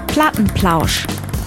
Plattenplausch.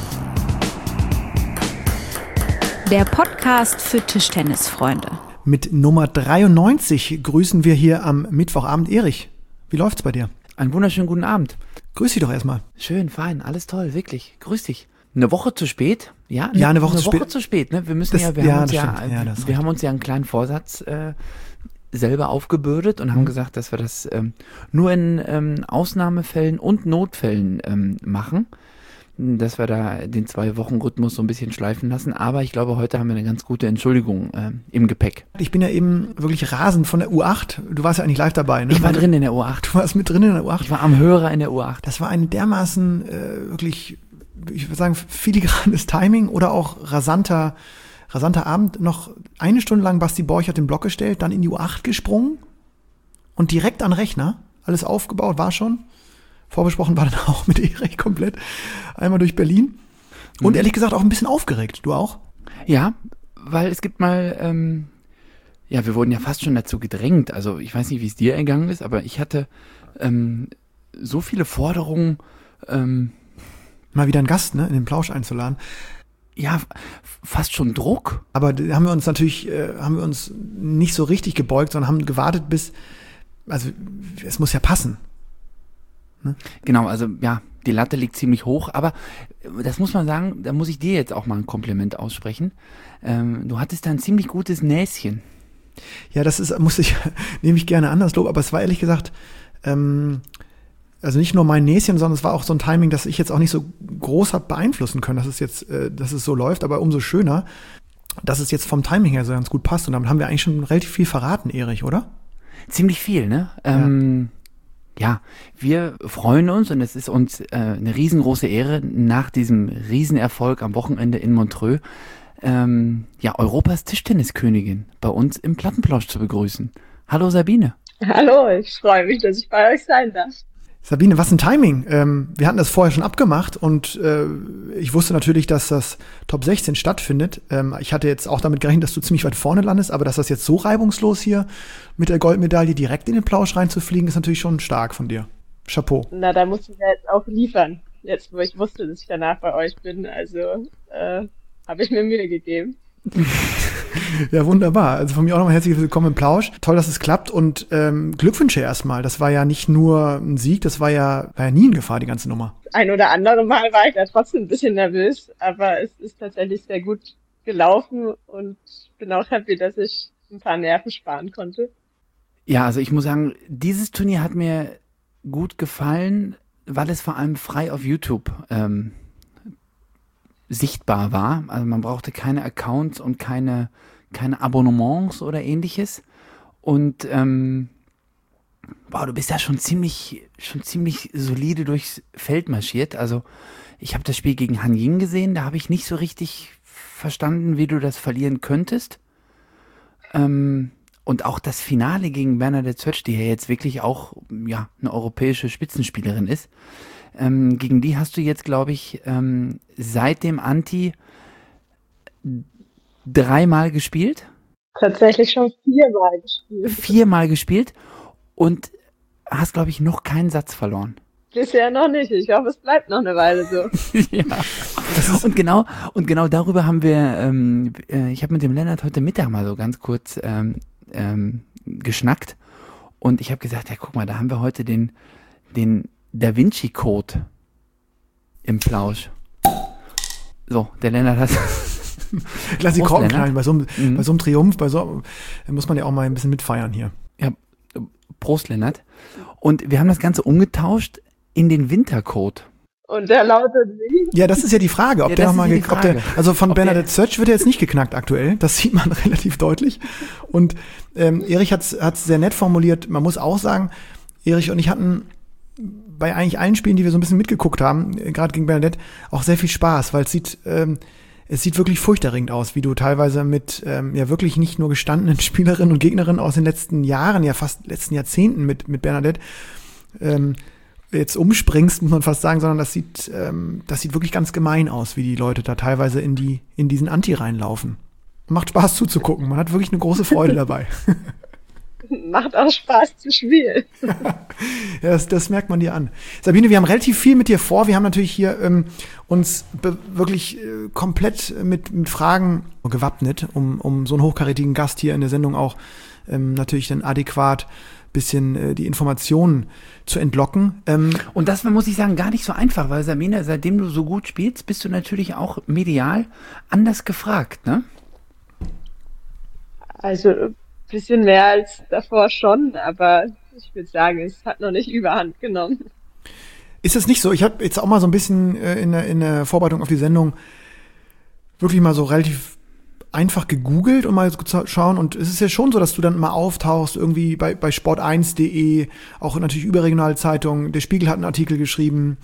Der Podcast für Tischtennisfreunde. Mit Nummer 93 grüßen wir hier am Mittwochabend Erich. Wie läuft's bei dir? Einen wunderschönen guten Abend. Grüß dich doch erstmal. Schön, fein, alles toll, wirklich. Grüß dich. Eine Woche zu spät? Ja, eine Woche zu spät. Ne? Wir müssen wir haben uns ja einen kleinen Vorsatz selber aufgebürdet und haben gesagt, dass wir das nur in Ausnahmefällen und Notfällen machen. Dass wir da den 2-Wochen-Rhythmus so ein bisschen schleifen lassen. Aber ich glaube, heute haben wir eine ganz gute Entschuldigung im Gepäck. Ich bin ja eben wirklich rasend von der U8. Du warst ja eigentlich live dabei, ne? Ich war drin in der U8. Du warst mit drin in der U8? Ich war am Hörer in der U8. Das war ein dermaßen wirklich, ich würde sagen, filigranes Timing oder auch rasanter Abend. Noch eine Stunde lang Basti Borchert den Block gestellt, dann in die U8 gesprungen und direkt an den Rechner. Alles aufgebaut, war schon. Vorbesprochen war dann auch mit Erich komplett einmal durch Berlin. Und ehrlich gesagt auch ein bisschen aufgeregt. Du auch? Ja, weil es gibt mal, wir wurden ja fast schon dazu gedrängt. Also ich weiß nicht, wie es dir ergangen ist, aber ich hatte so viele Forderungen. Mal wieder einen Gast, ne, in den Plausch einzuladen. Ja, fast schon Druck. Aber da haben wir uns natürlich, nicht so richtig gebeugt, sondern haben gewartet also es muss ja passen. Ne? Genau, also ja, die Latte liegt ziemlich hoch, aber das muss man sagen, da muss ich dir jetzt auch mal ein Kompliment aussprechen. Du hattest da ein ziemlich gutes Näschen. Ja, nehme ich gerne an, das Lob, aber es war ehrlich gesagt, also nicht nur mein Näschen, sondern es war auch so ein Timing, das ich jetzt auch nicht so groß habe beeinflussen können, dass es so läuft, aber umso schöner, dass es jetzt vom Timing her so ganz gut passt. Und damit haben wir eigentlich schon relativ viel verraten, Erich, oder? Ziemlich viel, ne? Ja, wir freuen uns und es ist uns eine riesengroße Ehre, nach diesem Riesenerfolg am Wochenende in Montreux, Europas Tischtenniskönigin bei uns im Plattenplausch zu begrüßen. Hallo Sabine. Hallo, ich freue mich, dass ich bei euch sein darf. Sabine, was ein Timing. Wir hatten das vorher schon abgemacht und ich wusste natürlich, dass das Top 16 stattfindet. Ich hatte jetzt auch damit gerechnet, dass du ziemlich weit vorne landest, aber dass das jetzt so reibungslos hier mit der Goldmedaille direkt in den Plausch reinzufliegen, ist natürlich schon stark von dir. Chapeau. Na, da musst du ja jetzt auch liefern. Jetzt, wo ich wusste, dass ich danach bei euch bin, also habe ich mir Mühe gegeben. Ja, wunderbar. Also von mir auch nochmal herzlich willkommen im Plausch. Toll, dass es klappt und Glückwünsche erstmal. Das war ja nicht nur ein Sieg, das war ja nie in Gefahr, die ganze Nummer. Ein oder andere Mal war ich da trotzdem ein bisschen nervös, aber es ist tatsächlich sehr gut gelaufen und bin auch happy, dass ich ein paar Nerven sparen konnte. Ja, also ich muss sagen, dieses Turnier hat mir gut gefallen, weil es vor allem frei auf YouTube sichtbar war. Also man brauchte keine Accounts und keine Abonnements oder ähnliches. Und du bist ja schon ziemlich solide durchs Feld marschiert. Also ich habe das Spiel gegen Han Ying gesehen, da habe ich nicht so richtig verstanden, wie du das verlieren könntest. Und auch das Finale gegen Bernadette Zötsch, die ja jetzt wirklich auch eine europäische Spitzenspielerin ist. Gegen die hast du jetzt, glaube ich, seit dem Anti 3-mal gespielt? Tatsächlich schon 4-mal gespielt. 4-mal gespielt und hast, glaube ich, noch keinen Satz verloren. Bisher noch nicht. Ich hoffe, es bleibt noch eine Weile so. Ja. Und genau darüber haben wir, ich habe mit dem Lennart heute Mittag mal so ganz kurz geschnackt und ich habe gesagt, ja guck mal, da haben wir heute den Da Vinci Code im Plausch. So, der Lennart hat lass die Korken knallen, bei so einem Triumph, muss man ja auch mal ein bisschen mitfeiern hier. Ja, Prost Lennart. Und wir haben das Ganze umgetauscht in den Wintercode. Und der lautet wie? Ja, das ist ja die Frage, ob der nochmal also von Bernadette Zötsch wird er jetzt nicht geknackt aktuell, das sieht man relativ deutlich. Und Erich hat's sehr nett formuliert, man muss auch sagen, Erich und ich hatten bei eigentlich allen Spielen, die wir so ein bisschen mitgeguckt haben, gerade gegen Bernadette, auch sehr viel Spaß, weil es sieht wirklich furchterregend aus, wie du teilweise mit wirklich nicht nur gestandenen Spielerinnen und Gegnerinnen aus den letzten Jahren, ja fast letzten Jahrzehnten mit Bernadette jetzt umspringst, muss man fast sagen, sondern das sieht wirklich ganz gemein aus, wie die Leute da teilweise in diesen Anti reinlaufen. Macht Spaß zuzugucken, man hat wirklich eine große Freude dabei. macht auch Spaß zu spielen. Ja, das merkt man dir an. Sabine, wir haben relativ viel mit dir vor. Wir haben natürlich hier uns wirklich komplett mit Fragen gewappnet, um so einen hochkarätigen Gast hier in der Sendung auch natürlich dann adäquat bisschen die Informationen zu entlocken. Und das war, muss ich sagen, gar nicht so einfach, weil Sabine, seitdem du so gut spielst, bist du natürlich auch medial anders gefragt, ne? Also ein bisschen mehr als davor schon, aber ich würde sagen, es hat noch nicht überhand genommen. Ist es nicht so? Ich habe jetzt auch mal so ein bisschen in der Vorbereitung auf die Sendung wirklich mal so relativ einfach gegoogelt, um mal zu schauen. Und es ist ja schon so, dass du dann mal auftauchst, irgendwie bei sport1.de, auch natürlich überregionale Zeitungen. Der Spiegel hat einen Artikel geschrieben.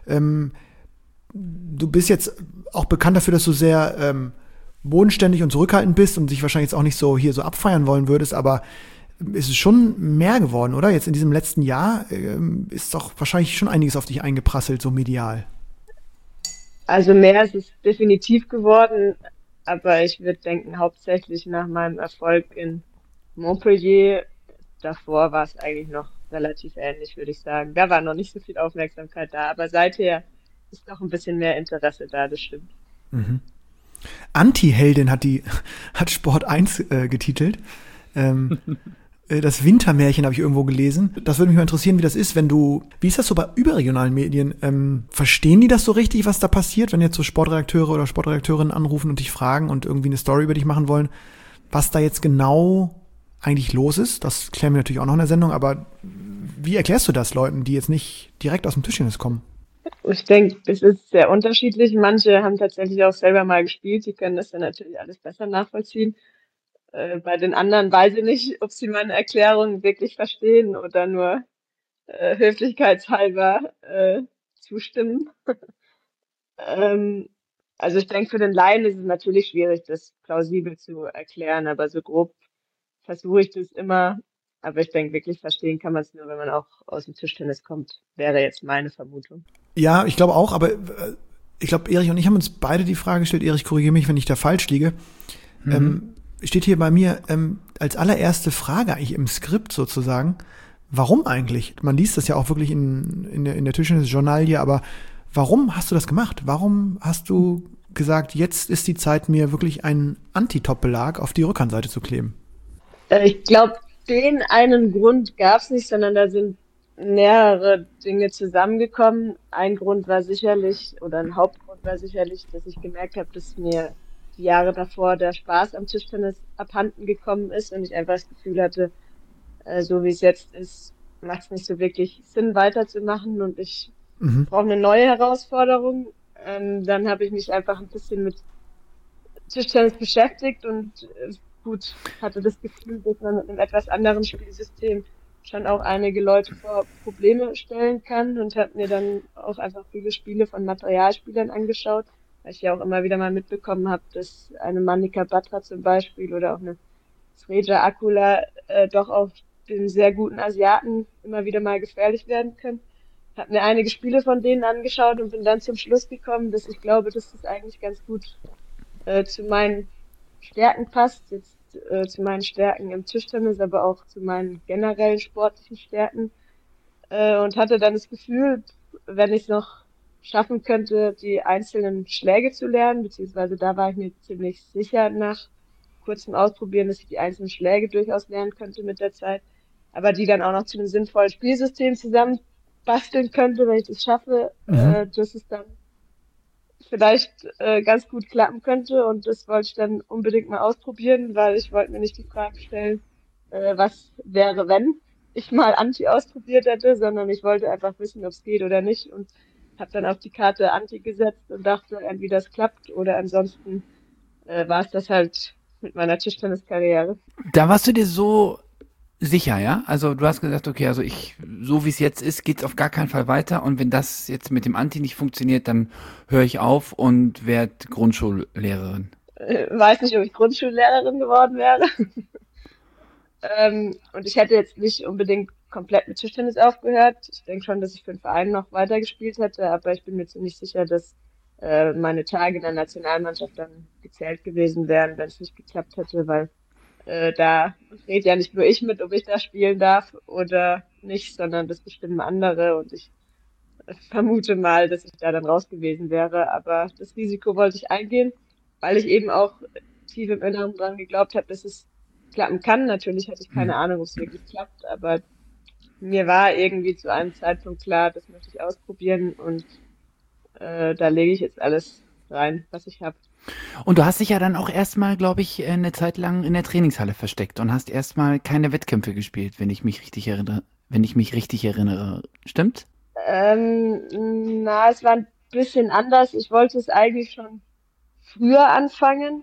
Du bist jetzt auch bekannt dafür, dass du sehr bodenständig und zurückhaltend bist und dich wahrscheinlich jetzt auch nicht so hier so abfeiern wollen würdest, aber ist es schon mehr geworden, oder? Jetzt in diesem letzten Jahr ist doch wahrscheinlich schon einiges auf dich eingeprasselt, so medial. Also mehr ist es definitiv geworden, aber ich würde denken, hauptsächlich nach meinem Erfolg in Montpellier. Davor war es eigentlich noch relativ ähnlich, würde ich sagen. Da war noch nicht so viel Aufmerksamkeit da, aber seither ist noch ein bisschen mehr Interesse da, das stimmt. Mhm. Anti-Heldin hat Sport 1 getitelt. Das Wintermärchen habe ich irgendwo gelesen. Das würde mich mal interessieren, wie das ist, wie ist das so bei überregionalen Medien? Verstehen die das so richtig, was da passiert, wenn jetzt so Sportredakteure oder Sportredakteurinnen anrufen und dich fragen und irgendwie eine Story über dich machen wollen, was da jetzt genau eigentlich los ist? Das klären wir natürlich auch noch in der Sendung, aber wie erklärst du das Leuten, die jetzt nicht direkt aus dem Tischtennis kommen? Ich denke, es ist sehr unterschiedlich. Manche haben tatsächlich auch selber mal gespielt, die können das dann natürlich alles besser nachvollziehen. Bei den anderen weiß ich nicht, ob sie meine Erklärung wirklich verstehen oder nur höflichkeitshalber zustimmen. Ähm, also ich denke, für den Laien ist es natürlich schwierig, das plausibel zu erklären, aber so grob versuche ich das immer. Aber ich denke, wirklich verstehen kann man es nur, wenn man auch aus dem Tischtennis kommt, wäre jetzt meine Vermutung. Ja, ich glaube auch, aber ich glaube, Erich und ich haben uns beide die Frage gestellt, Erich, korrigiere mich, wenn ich da falsch liege. Steht hier bei mir als allererste Frage eigentlich im Skript sozusagen, warum eigentlich? Man liest das ja auch wirklich in der Tischtennis-Journalie, aber warum hast du das gemacht? Warum hast du gesagt, jetzt ist die Zeit, mir wirklich einen Anti-Top-Belag auf die Rückhandseite zu kleben? Ich glaube, den einen Grund gab es nicht, sondern da sind mehrere Dinge zusammengekommen. Ein Grund war sicherlich, oder ein Hauptgrund war sicherlich, dass ich gemerkt habe, dass mir die Jahre davor der Spaß am Tischtennis abhanden gekommen ist und ich einfach das Gefühl hatte, so wie es jetzt ist, macht es nicht so wirklich Sinn, weiterzumachen und ich brauche eine neue Herausforderung. Dann habe ich mich einfach ein bisschen mit Tischtennis beschäftigt und gut, hatte das Gefühl, dass man mit einem etwas anderen Spielsystem schon auch einige Leute vor Probleme stellen kann und habe mir dann auch einfach viele Spiele von Materialspielern angeschaut, weil ich ja auch immer wieder mal mitbekommen habe, dass eine Manika Batra zum Beispiel oder auch eine Sreja Akula doch auch den sehr guten Asiaten immer wieder mal gefährlich werden können. Habe mir einige Spiele von denen angeschaut und bin dann zum Schluss gekommen, dass ich glaube, dass das eigentlich ganz gut zu meinen Stärken passt, jetzt zu meinen Stärken im Tischtennis, aber auch zu meinen generellen sportlichen Stärken und hatte dann das Gefühl, wenn ich es noch schaffen könnte, die einzelnen Schläge zu lernen, beziehungsweise da war ich mir ziemlich sicher nach kurzem Ausprobieren, dass ich die einzelnen Schläge durchaus lernen könnte mit der Zeit, aber die dann auch noch zu einem sinnvollen Spielsystem zusammen basteln könnte, wenn ich das schaffe, dass es dann vielleicht ganz gut klappen könnte und das wollte ich dann unbedingt mal ausprobieren, weil ich wollte mir nicht die Frage stellen, was wäre, wenn ich mal Anti ausprobiert hätte, sondern ich wollte einfach wissen, ob es geht oder nicht und habe dann auf die Karte Anti gesetzt und dachte, entweder es klappt oder ansonsten war es das halt mit meiner Tischtenniskarriere. Da warst du dir so sicher, ja? Also du hast gesagt, okay, also so wie es jetzt ist, geht's auf gar keinen Fall weiter und wenn das jetzt mit dem Anti nicht funktioniert, dann höre ich auf und werde Grundschullehrerin. Weiß nicht, ob ich Grundschullehrerin geworden wäre. Und ich hätte jetzt nicht unbedingt komplett mit Tischtennis aufgehört. Ich denke schon, dass ich für den Verein noch weitergespielt hätte, aber ich bin mir ziemlich sicher, dass meine Tage in der Nationalmannschaft dann gezählt gewesen wären, wenn es nicht geklappt hätte, weil Da redet ja nicht nur ich mit, ob ich da spielen darf oder nicht, sondern das bestimmen andere und ich vermute mal, dass ich da dann raus gewesen wäre. Aber das Risiko wollte ich eingehen, weil ich eben auch tief im Inneren dran geglaubt habe, dass es klappen kann. Natürlich hatte ich keine Ahnung, ob es wirklich klappt, aber mir war irgendwie zu einem Zeitpunkt klar, das möchte ich ausprobieren und da lege ich jetzt alles rein, was ich habe. Und du hast dich ja dann auch erstmal, glaube ich, eine Zeit lang in der Trainingshalle versteckt und hast erstmal keine Wettkämpfe gespielt, wenn ich mich richtig erinnere. Stimmt? Es war ein bisschen anders. Ich wollte es eigentlich schon früher anfangen.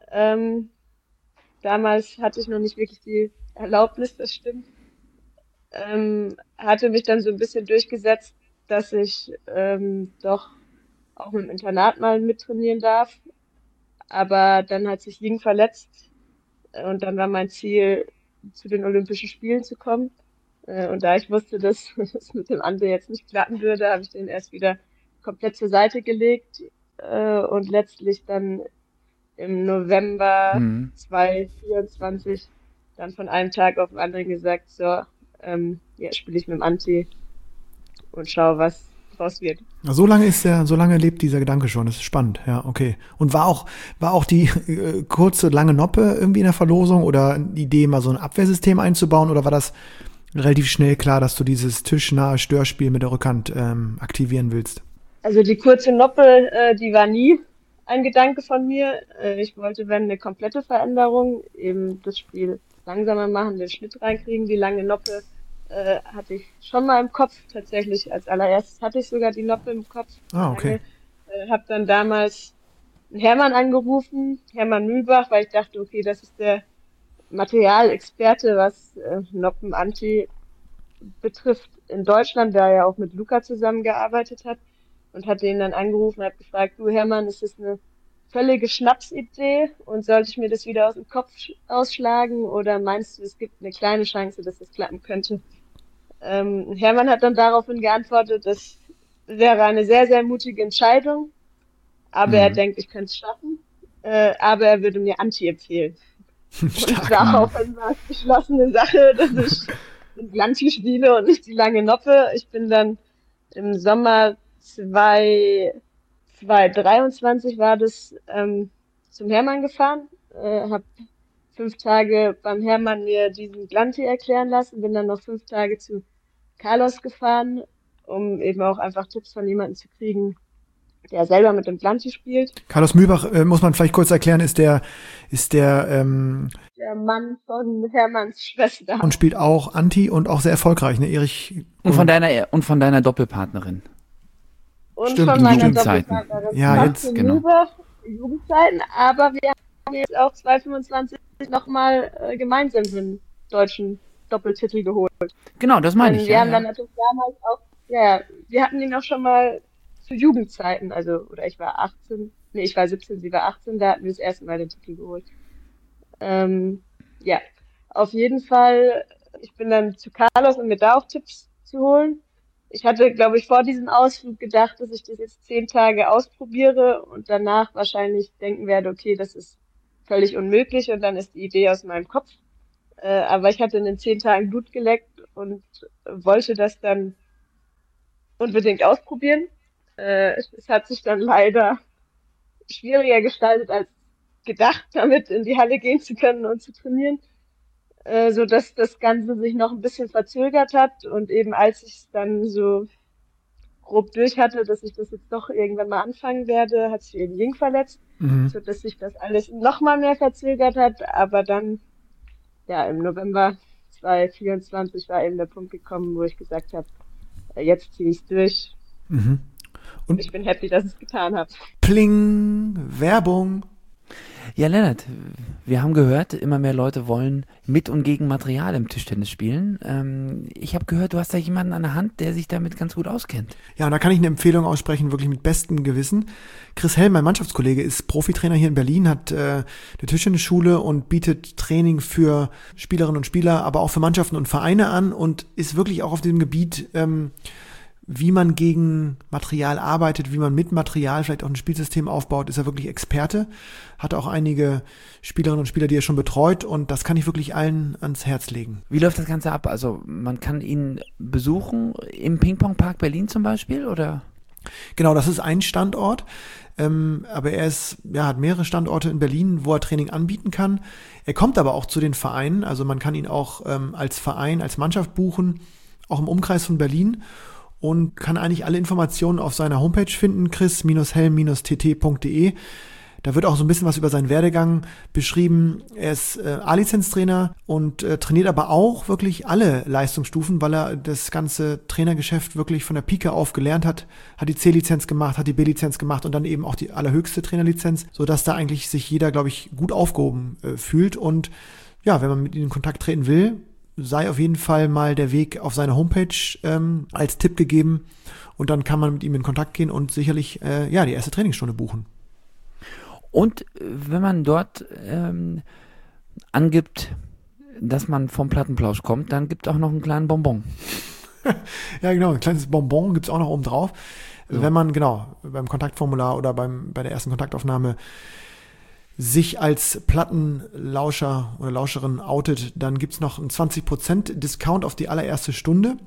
Damals hatte ich noch nicht wirklich die Erlaubnis, das stimmt. Hatte mich dann so ein bisschen durchgesetzt, dass ich doch auch im Internat mal mittrainieren darf. Aber dann hat sich Ying verletzt und dann war mein Ziel, zu den Olympischen Spielen zu kommen. Und da ich wusste, dass es mit dem Ante jetzt nicht klappen würde, habe ich den erst wieder komplett zur Seite gelegt und letztlich dann im November 2024 dann von einem Tag auf den anderen gesagt, so, jetzt spiele ich mit dem Anti und schaue, was draus wird. So lange lebt dieser Gedanke schon. Das ist spannend, ja, okay. Und war auch die kurze, lange Noppe irgendwie in der Verlosung oder die Idee, mal so ein Abwehrsystem einzubauen, oder war das relativ schnell klar, dass du dieses tischnahe Störspiel mit der Rückhand aktivieren willst? Also die kurze Noppe, die war nie ein Gedanke von mir. Ich wollte, wenn, eine komplette Veränderung, eben das Spiel langsamer machen, den Schnitt reinkriegen. Die lange Noppe hatte ich schon mal im Kopf, tatsächlich. Als allererstes hatte ich sogar die Noppe im Kopf. Ah, okay. Habe dann damals einen Hermann angerufen, Hermann Mühlbach, weil ich dachte, okay, das ist der Materialexperte, was Noppen-Anti betrifft in Deutschland, der ja auch mit Luca zusammengearbeitet hat, und hatte ihn dann angerufen und habe gefragt, du Hermann, ist das eine völlige Schnapsidee und sollte ich mir das wieder aus dem Kopf ausschlagen oder meinst du, es gibt eine kleine Chance, dass das klappen könnte? Hermann hat dann daraufhin geantwortet, das wäre eine sehr, sehr mutige Entscheidung, aber er denkt, ich könnte es schaffen, aber er würde mir Anti empfehlen. Und daraufhin war es beschlossene Sache, dass ich den Glanti spiele und nicht die lange Noppe. Ich bin dann im Sommer 2023 war das zum Hermann gefahren, habe 5 Tage beim Hermann mir diesen Glanti erklären lassen, bin dann noch 5 Tage zu Carlos gefahren, um eben auch einfach Tipps von jemandem zu kriegen, der selber mit dem Glanti spielt. Carlos Mühlbach, muss man vielleicht kurz erklären, ist der Mann von Hermanns Schwester. Und spielt auch Anti und auch sehr erfolgreich, ne, Erich? Und von deiner Doppelpartnerin. Und Stimmt, von meiner Jugendzeiten. Doppelpartnerin. Ja, jetzt, genau. Mühlbach, Jugendzeiten, aber wir haben jetzt auch 2025 nochmal gemeinsam den deutschen Doppeltitel geholt. Genau, das meine ich. Wir haben dann natürlich damals auch, wir hatten ihn auch schon mal zu Jugendzeiten, oder ich war 17, sie war 18, da hatten wir das erste Mal den Titel geholt. Auf jeden Fall, ich bin dann zu Carlos, um mir da auch Tipps zu holen. Ich hatte, glaube ich, vor diesem Ausflug gedacht, dass ich das jetzt 10 Tage ausprobiere und danach wahrscheinlich denken werde, okay, das ist völlig unmöglich und dann ist die Idee aus meinem Kopf. Aber ich hatte in den 10 Tagen Blut geleckt und wollte das dann unbedingt ausprobieren. Es hat sich dann leider schwieriger gestaltet als gedacht, damit in die Halle gehen zu können und zu trainieren, so dass das Ganze sich noch ein bisschen verzögert hat und eben als ich es dann so grob durch hatte, dass ich das jetzt doch irgendwann mal anfangen werde, hat sich eben Ying verletzt, so dass sich das alles noch mal mehr verzögert hat, aber dann im November 2024 war eben der Punkt gekommen, wo ich gesagt habe, jetzt ziehe ich es durch. Und ich bin happy, dass ich es getan habe. Pling, Werbung. Ja, Lennart, wir haben gehört, immer mehr Leute wollen mit und gegen Material im Tischtennis spielen. Ich habe gehört, du hast da jemanden an der Hand, der sich damit ganz gut auskennt. Ja, und da kann ich eine Empfehlung aussprechen, wirklich mit bestem Gewissen. Chris Hell, mein Mannschaftskollege, ist Profitrainer hier in Berlin, hat eine Tischtennisschule und bietet Training für Spielerinnen und Spieler, aber auch für Mannschaften und Vereine an und ist wirklich auch auf diesem Gebiet wie man gegen Material arbeitet, wie man mit Material vielleicht auch ein Spielsystem aufbaut, ist er wirklich Experte. Hat auch einige Spielerinnen und Spieler, die er schon betreut, und das kann ich wirklich allen ans Herz legen. Wie läuft das Ganze ab? Also man kann ihn besuchen im Ping-Pong-Park Berlin zum Beispiel, oder? Genau, das ist ein Standort, aber er hat mehrere Standorte in Berlin, wo er Training anbieten kann. Er kommt aber auch zu den Vereinen, also man kann ihn auch als Verein, als Mannschaft buchen, auch im Umkreis von Berlin, und kann eigentlich alle Informationen auf seiner Homepage finden, chris-helm-tt.de. Da wird auch so ein bisschen was über seinen Werdegang beschrieben. Er ist A-Lizenz-Trainer und trainiert aber auch wirklich alle Leistungsstufen, weil er das ganze Trainergeschäft wirklich von der Pike auf gelernt hat. Hat die C-Lizenz gemacht, hat die B-Lizenz gemacht und dann eben auch die allerhöchste Trainerlizenz, sodass da eigentlich sich jeder, glaube ich, gut aufgehoben fühlt. Und ja, wenn man mit ihm in Kontakt treten will, sei auf jeden Fall mal der Weg auf seine Homepage als Tipp gegeben, und dann kann man mit ihm in Kontakt gehen und sicherlich die erste Trainingsstunde buchen. Und wenn man dort angibt, dass man vom Plattenplausch kommt, dann gibt es auch noch einen kleinen Bonbon. Ja, genau, ein kleines Bonbon gibt's auch noch oben drauf. So. Wenn man, beim Kontaktformular oder bei der ersten Kontaktaufnahme sich als Plattenlauscher oder Lauscherin outet, dann gibt's noch einen 20% Discount auf die allererste Stunde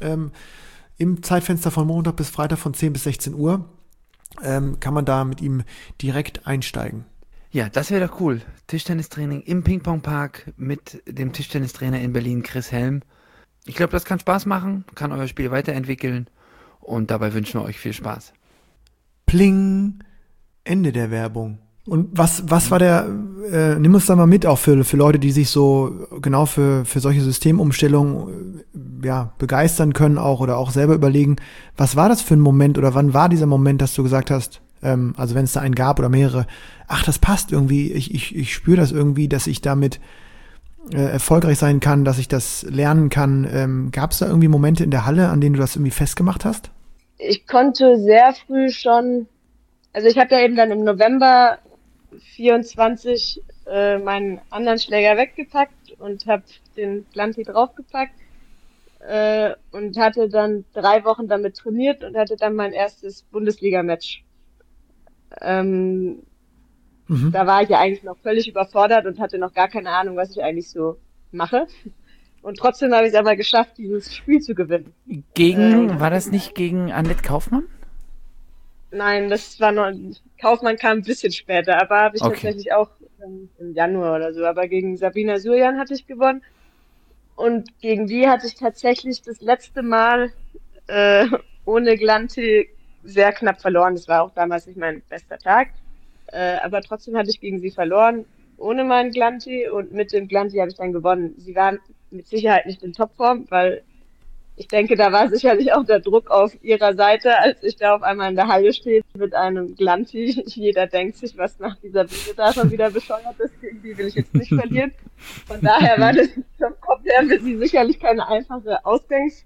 im Zeitfenster von Montag bis Freitag von 10 bis 16 Uhr. Kann man da mit ihm direkt einsteigen. Ja, das wäre doch cool. Tischtennistraining im Ping-Pong-Park mit dem Tischtennistrainer in Berlin, Chris Helm. Ich glaube, das kann Spaß machen, kann euer Spiel weiterentwickeln, und dabei wünschen wir euch viel Spaß. Pling, Ende der Werbung. Und was war nimm uns da mal mit, auch für Leute, die sich so genau für solche Systemumstellungen begeistern können auch oder auch selber überlegen, was war das für ein Moment oder wann war dieser Moment, dass du gesagt hast, also wenn es da einen gab oder mehrere, ach, das passt irgendwie, ich spüre das irgendwie, dass ich damit erfolgreich sein kann, dass ich das lernen kann. Gab es da irgendwie Momente in der Halle, an denen du das irgendwie festgemacht hast? Ich konnte sehr früh schon, also ich habe ja eben dann im November 24 meinen anderen Schläger weggepackt und habe den Glanti draufgepackt und hatte dann 3 Wochen damit trainiert und hatte dann mein erstes Bundesliga-Match. Da war ich ja eigentlich noch völlig überfordert und hatte noch gar keine Ahnung, was ich eigentlich so mache. Und trotzdem habe ich es aber geschafft, dieses Spiel zu gewinnen. War das nicht gegen Annette Kaufmann? Nein, das war noch, Kaufmann kam ein bisschen später, aber habe ich tatsächlich auch im Januar oder so. Aber gegen Sabina Surjan hatte ich gewonnen. Und gegen die hatte ich tatsächlich das letzte Mal ohne Glanti sehr knapp verloren. Das war auch damals nicht mein bester Tag. Aber trotzdem hatte ich gegen sie verloren, ohne meinen Glanti. Und mit dem Glanti habe ich dann gewonnen. Sie waren mit Sicherheit nicht in Topform, weil ich denke, da war sicherlich auch der Druck auf ihrer Seite, als ich da auf einmal in der Halle stehe mit einem Glanti. Jeder denkt sich, was nach dieser Bühne da schon wieder bescheuert ist. Gegen die will ich jetzt nicht verlieren. Von daher war das vom Kopf her für sie sicherlich keine einfache Ausgangslage.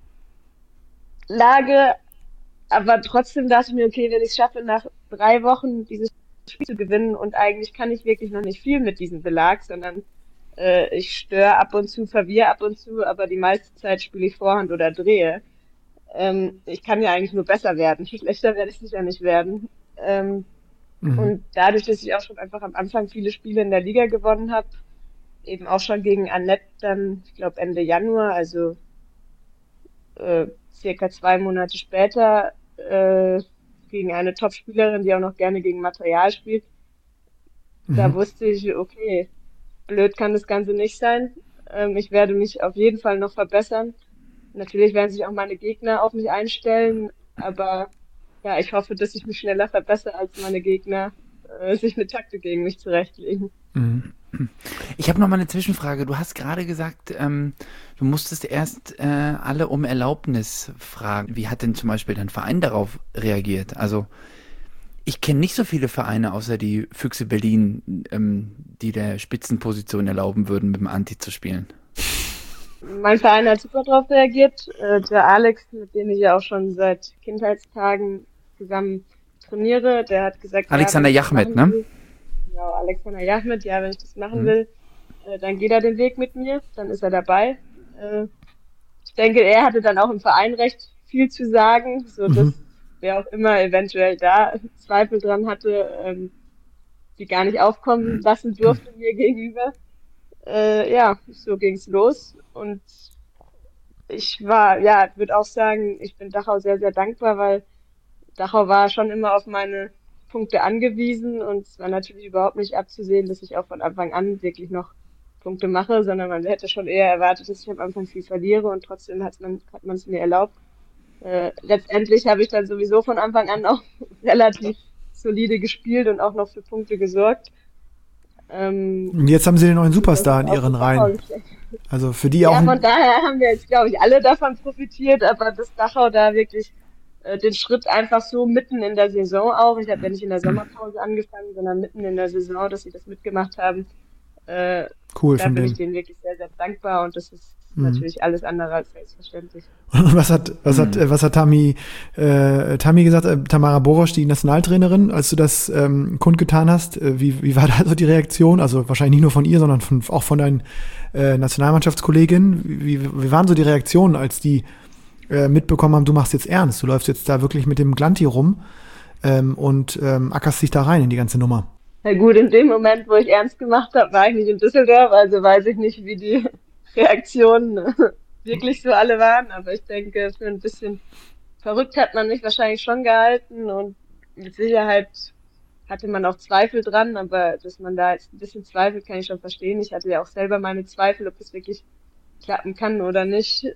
Aber trotzdem dachte ich mir, okay, wenn ich es schaffe, nach 3 Wochen dieses Spiel zu gewinnen, und eigentlich kann ich wirklich noch nicht viel mit diesem Belag, sondern ich störe ab und zu, verwirre ab und zu, aber die meiste Zeit spiele ich Vorhand oder drehe. Ich kann ja eigentlich nur besser werden. Schlechter werde ich sicher nicht werden. Und dadurch, dass ich auch schon einfach am Anfang viele Spiele in der Liga gewonnen habe, eben auch schon gegen Annette dann, ich glaube Ende Januar, also circa 2 Monate später, gegen eine Top-Spielerin, die auch noch gerne gegen Material spielt. Da wusste ich, okay, blöd kann das Ganze nicht sein. Ich werde mich auf jeden Fall noch verbessern. Natürlich werden sich auch meine Gegner auf mich einstellen, aber ja, ich hoffe, dass ich mich schneller verbessere, als meine Gegner sich eine Taktik gegen mich zurechtlegen. Ich habe noch mal eine Zwischenfrage. Du hast gerade gesagt, du musstest erst alle um Erlaubnis fragen. Wie hat denn zum Beispiel dein Verein darauf reagiert? Also ich kenne nicht so viele Vereine, außer die Füchse Berlin, die der Spitzenposition erlauben würden, mit dem Anti zu spielen. Mein Verein hat super darauf reagiert. Der Alex, mit dem ich ja auch schon seit Kindheitstagen zusammen trainiere, der hat gesagt... Alexander Jachmet, ne? Genau, Alexander Jachmet, ja, wenn ich das machen will, dann geht er den Weg mit mir, dann ist er dabei. Ich denke, er hatte dann auch im Verein recht, viel zu sagen, so dass wer auch immer eventuell da Zweifel dran hatte, die gar nicht aufkommen lassen durfte mir gegenüber. Ja, so ging's los und ich würde auch sagen, ich bin Dachau sehr, sehr dankbar, weil Dachau war schon immer auf meine Punkte angewiesen und es war natürlich überhaupt nicht abzusehen, dass ich auch von Anfang an wirklich noch Punkte mache, sondern man hätte schon eher erwartet, dass ich am Anfang viel verliere und trotzdem hat man es mir erlaubt. Letztendlich habe ich dann sowieso von Anfang an auch relativ solide gespielt und auch noch für Punkte gesorgt. Und jetzt haben sie den neuen Superstar in ihren Reihen. Also für die auch. Ja, von daher haben wir jetzt, glaube ich, alle davon profitiert, aber dass Dachau da wirklich den Schritt einfach so mitten in der Saison auch, ich habe ja nicht in der Sommerpause angefangen, sondern mitten in der Saison, dass sie das mitgemacht haben. Cool, da bin ich denen wirklich sehr, sehr dankbar und das ist natürlich alles andere als selbstverständlich. Und was hat Tammy gesagt, Tamara Borosch, die Nationaltrainerin, als du das kundgetan hast? Wie war da also die Reaktion? Also wahrscheinlich nicht nur von ihr, sondern auch von deinen Nationalmannschaftskolleginnen. Wie waren so die Reaktionen, als die mitbekommen haben, du machst jetzt ernst, du läufst jetzt da wirklich mit dem Glanti rum und ackerst dich da rein in die ganze Nummer? Na gut, in dem Moment, wo ich ernst gemacht habe, war ich nicht in Düsseldorf, also weiß ich nicht, wie die Reaktionen wirklich so alle waren, aber ich denke, für ein bisschen verrückt hat man mich wahrscheinlich schon gehalten und mit Sicherheit hatte man auch Zweifel dran, aber dass man da jetzt ein bisschen zweifelt, kann ich schon verstehen. Ich hatte ja auch selber meine Zweifel, ob es wirklich klappen kann oder nicht.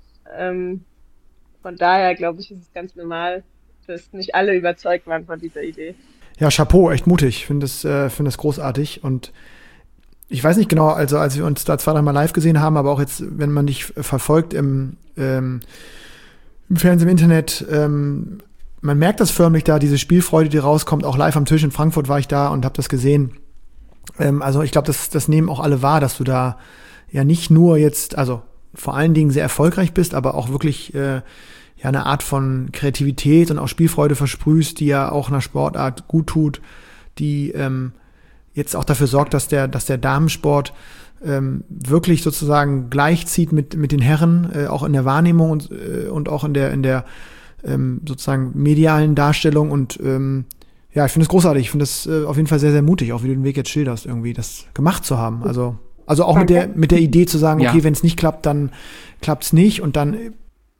Von daher, glaube ich, ist es ganz normal, dass nicht alle überzeugt waren von dieser Idee. Ja, Chapeau, echt mutig. Ich finde das großartig. Und ich weiß nicht genau, also als wir uns da 2-3 Mal live gesehen haben, aber auch jetzt, wenn man dich verfolgt im Fernsehen, im Internet, man merkt das förmlich da, diese Spielfreude, die rauskommt. Auch live am Tisch in Frankfurt war ich da und habe das gesehen. Also ich glaube, das nehmen auch alle wahr, dass du da ja nicht nur jetzt, also vor allen Dingen sehr erfolgreich bist, aber auch wirklich eine Art von Kreativität und auch Spielfreude versprühst, die ja auch einer Sportart gut tut, die jetzt auch dafür sorgt, dass der Damensport wirklich sozusagen gleichzieht mit den Herren, auch in der Wahrnehmung und auch in der sozusagen medialen Darstellung und ja, ich finde es großartig, ich finde es auf jeden Fall sehr, sehr mutig, auch wie du den Weg jetzt schilderst, irgendwie das gemacht zu haben, also auch mit der Idee zu sagen, okay, wenn es nicht klappt, dann klappt's nicht und dann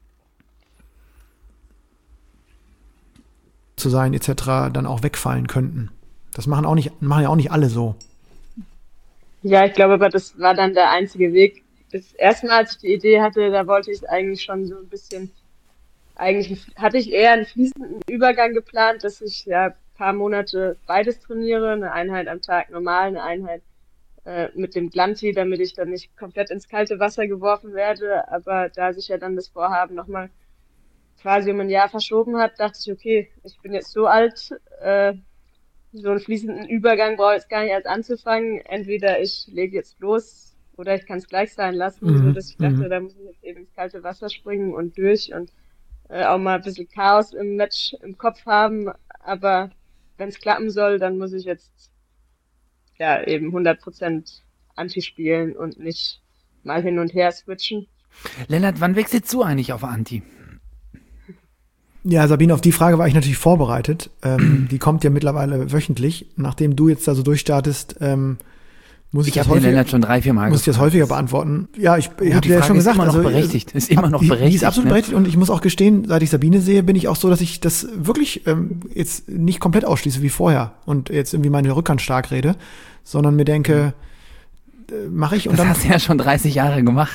zu sein etc. dann auch wegfallen könnten. Das machen ja auch nicht alle so. Ja, ich glaube, aber das war dann der einzige Weg. Das erste Mal, als ich die Idee hatte, da wollte ich eigentlich schon so ein bisschen, eigentlich hatte ich eher einen fließenden Übergang geplant, dass ich ja ein paar Monate beides trainiere, eine Einheit am Tag normal, eine Einheit mit dem Glanti, damit ich dann nicht komplett ins kalte Wasser geworfen werde. Aber da sich ja dann das Vorhaben nochmal quasi um ein Jahr verschoben hat, dachte ich, okay, ich bin jetzt so alt, so einen fließenden Übergang brauche ich jetzt gar nicht erst anzufangen. Entweder ich lege jetzt los oder ich kann es gleich sein lassen, so dass ich dachte, da muss ich jetzt eben ins kalte Wasser springen und durch und auch mal ein bisschen Chaos im Match im Kopf haben. Aber wenn es klappen soll, dann muss ich jetzt ja eben 100% Anti spielen und nicht mal hin und her switchen. Lennart, wann wechselst du eigentlich auf Anti? Ja, Sabine, auf die Frage war ich natürlich vorbereitet. Die kommt ja mittlerweile wöchentlich. Nachdem du jetzt da so durchstartest, muss ich das häufiger beantworten. Ja, ich habe dir ja schon gesagt, ist immer noch berechtigt. Ist immer noch berechtigt. Die ist absolut berechtigt und ich muss auch gestehen, seit ich Sabine sehe, bin ich auch so, dass ich das wirklich jetzt nicht komplett ausschließe wie vorher und jetzt irgendwie meine Rückhand stark rede, sondern mir denke, mache ich. Und das dann hast du ja schon 30 Jahre gemacht.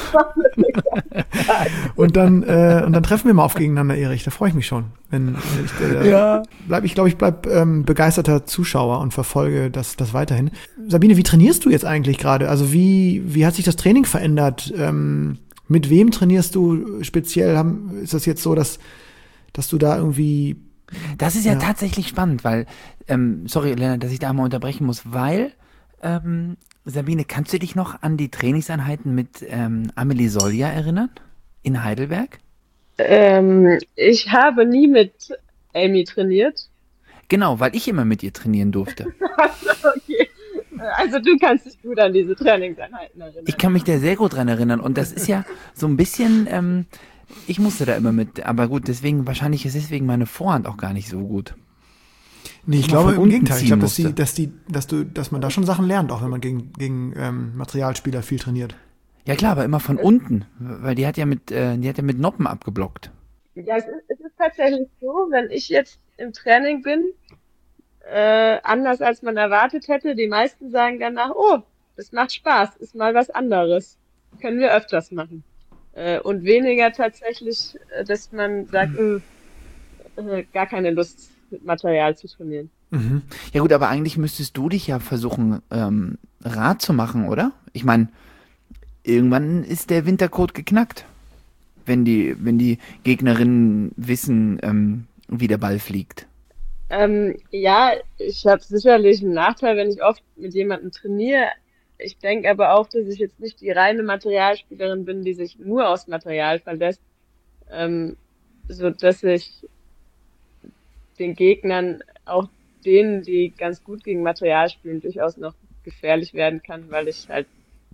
und dann treffen wir mal auf gegeneinander, Erich. Da freue ich mich schon. Ich glaube, ich bleib begeisterter Zuschauer und verfolge das weiterhin. Sabine, wie trainierst du jetzt eigentlich gerade? Also wie hat sich das Training verändert? Mit wem trainierst du speziell? Ist das jetzt so, dass du da irgendwie... Das ist ja tatsächlich spannend, weil, sorry, Lennart, dass ich da mal unterbrechen muss, weil Sabine, kannst du dich noch an die Trainingseinheiten mit Amelie Solja erinnern? In Heidelberg? Ich habe nie mit Amy trainiert. Genau, weil ich immer mit ihr trainieren durfte. Okay. Also du kannst dich gut an diese Trainingseinheiten erinnern. Ich kann mich da sehr gut dran erinnern. Und das ist ja so ein bisschen, Ich musste da immer mit, aber gut, wahrscheinlich ist deswegen meine Vorhand auch gar nicht so gut. Nee, ich glaube im Gegenteil. Ich glaube, dass man da schon Sachen lernt, auch wenn man gegen Materialspieler viel trainiert. Ja klar, aber immer von unten, weil die hat ja mit Noppen abgeblockt. Ja, es ist tatsächlich so, wenn ich jetzt im Training bin, anders als man erwartet hätte, die meisten sagen danach, oh, das macht Spaß, ist mal was anderes. Können wir öfters machen. Und weniger tatsächlich, dass man sagt, gar keine Lust, mit Material zu trainieren. Mhm. Ja gut, aber eigentlich müsstest du dich ja versuchen, rat zu machen, oder? Ich meine, irgendwann ist der Wintercode geknackt, wenn die Gegnerinnen wissen, wie der Ball fliegt. Ja, ich habe sicherlich einen Nachteil, wenn ich oft mit jemandem trainiere. Ich denke aber auch, dass ich jetzt nicht die reine Materialspielerin bin, die sich nur aufs Material verlässt, so dass ich den Gegnern, auch denen, die ganz gut gegen Material spielen, durchaus noch gefährlich werden kann, weil ich halt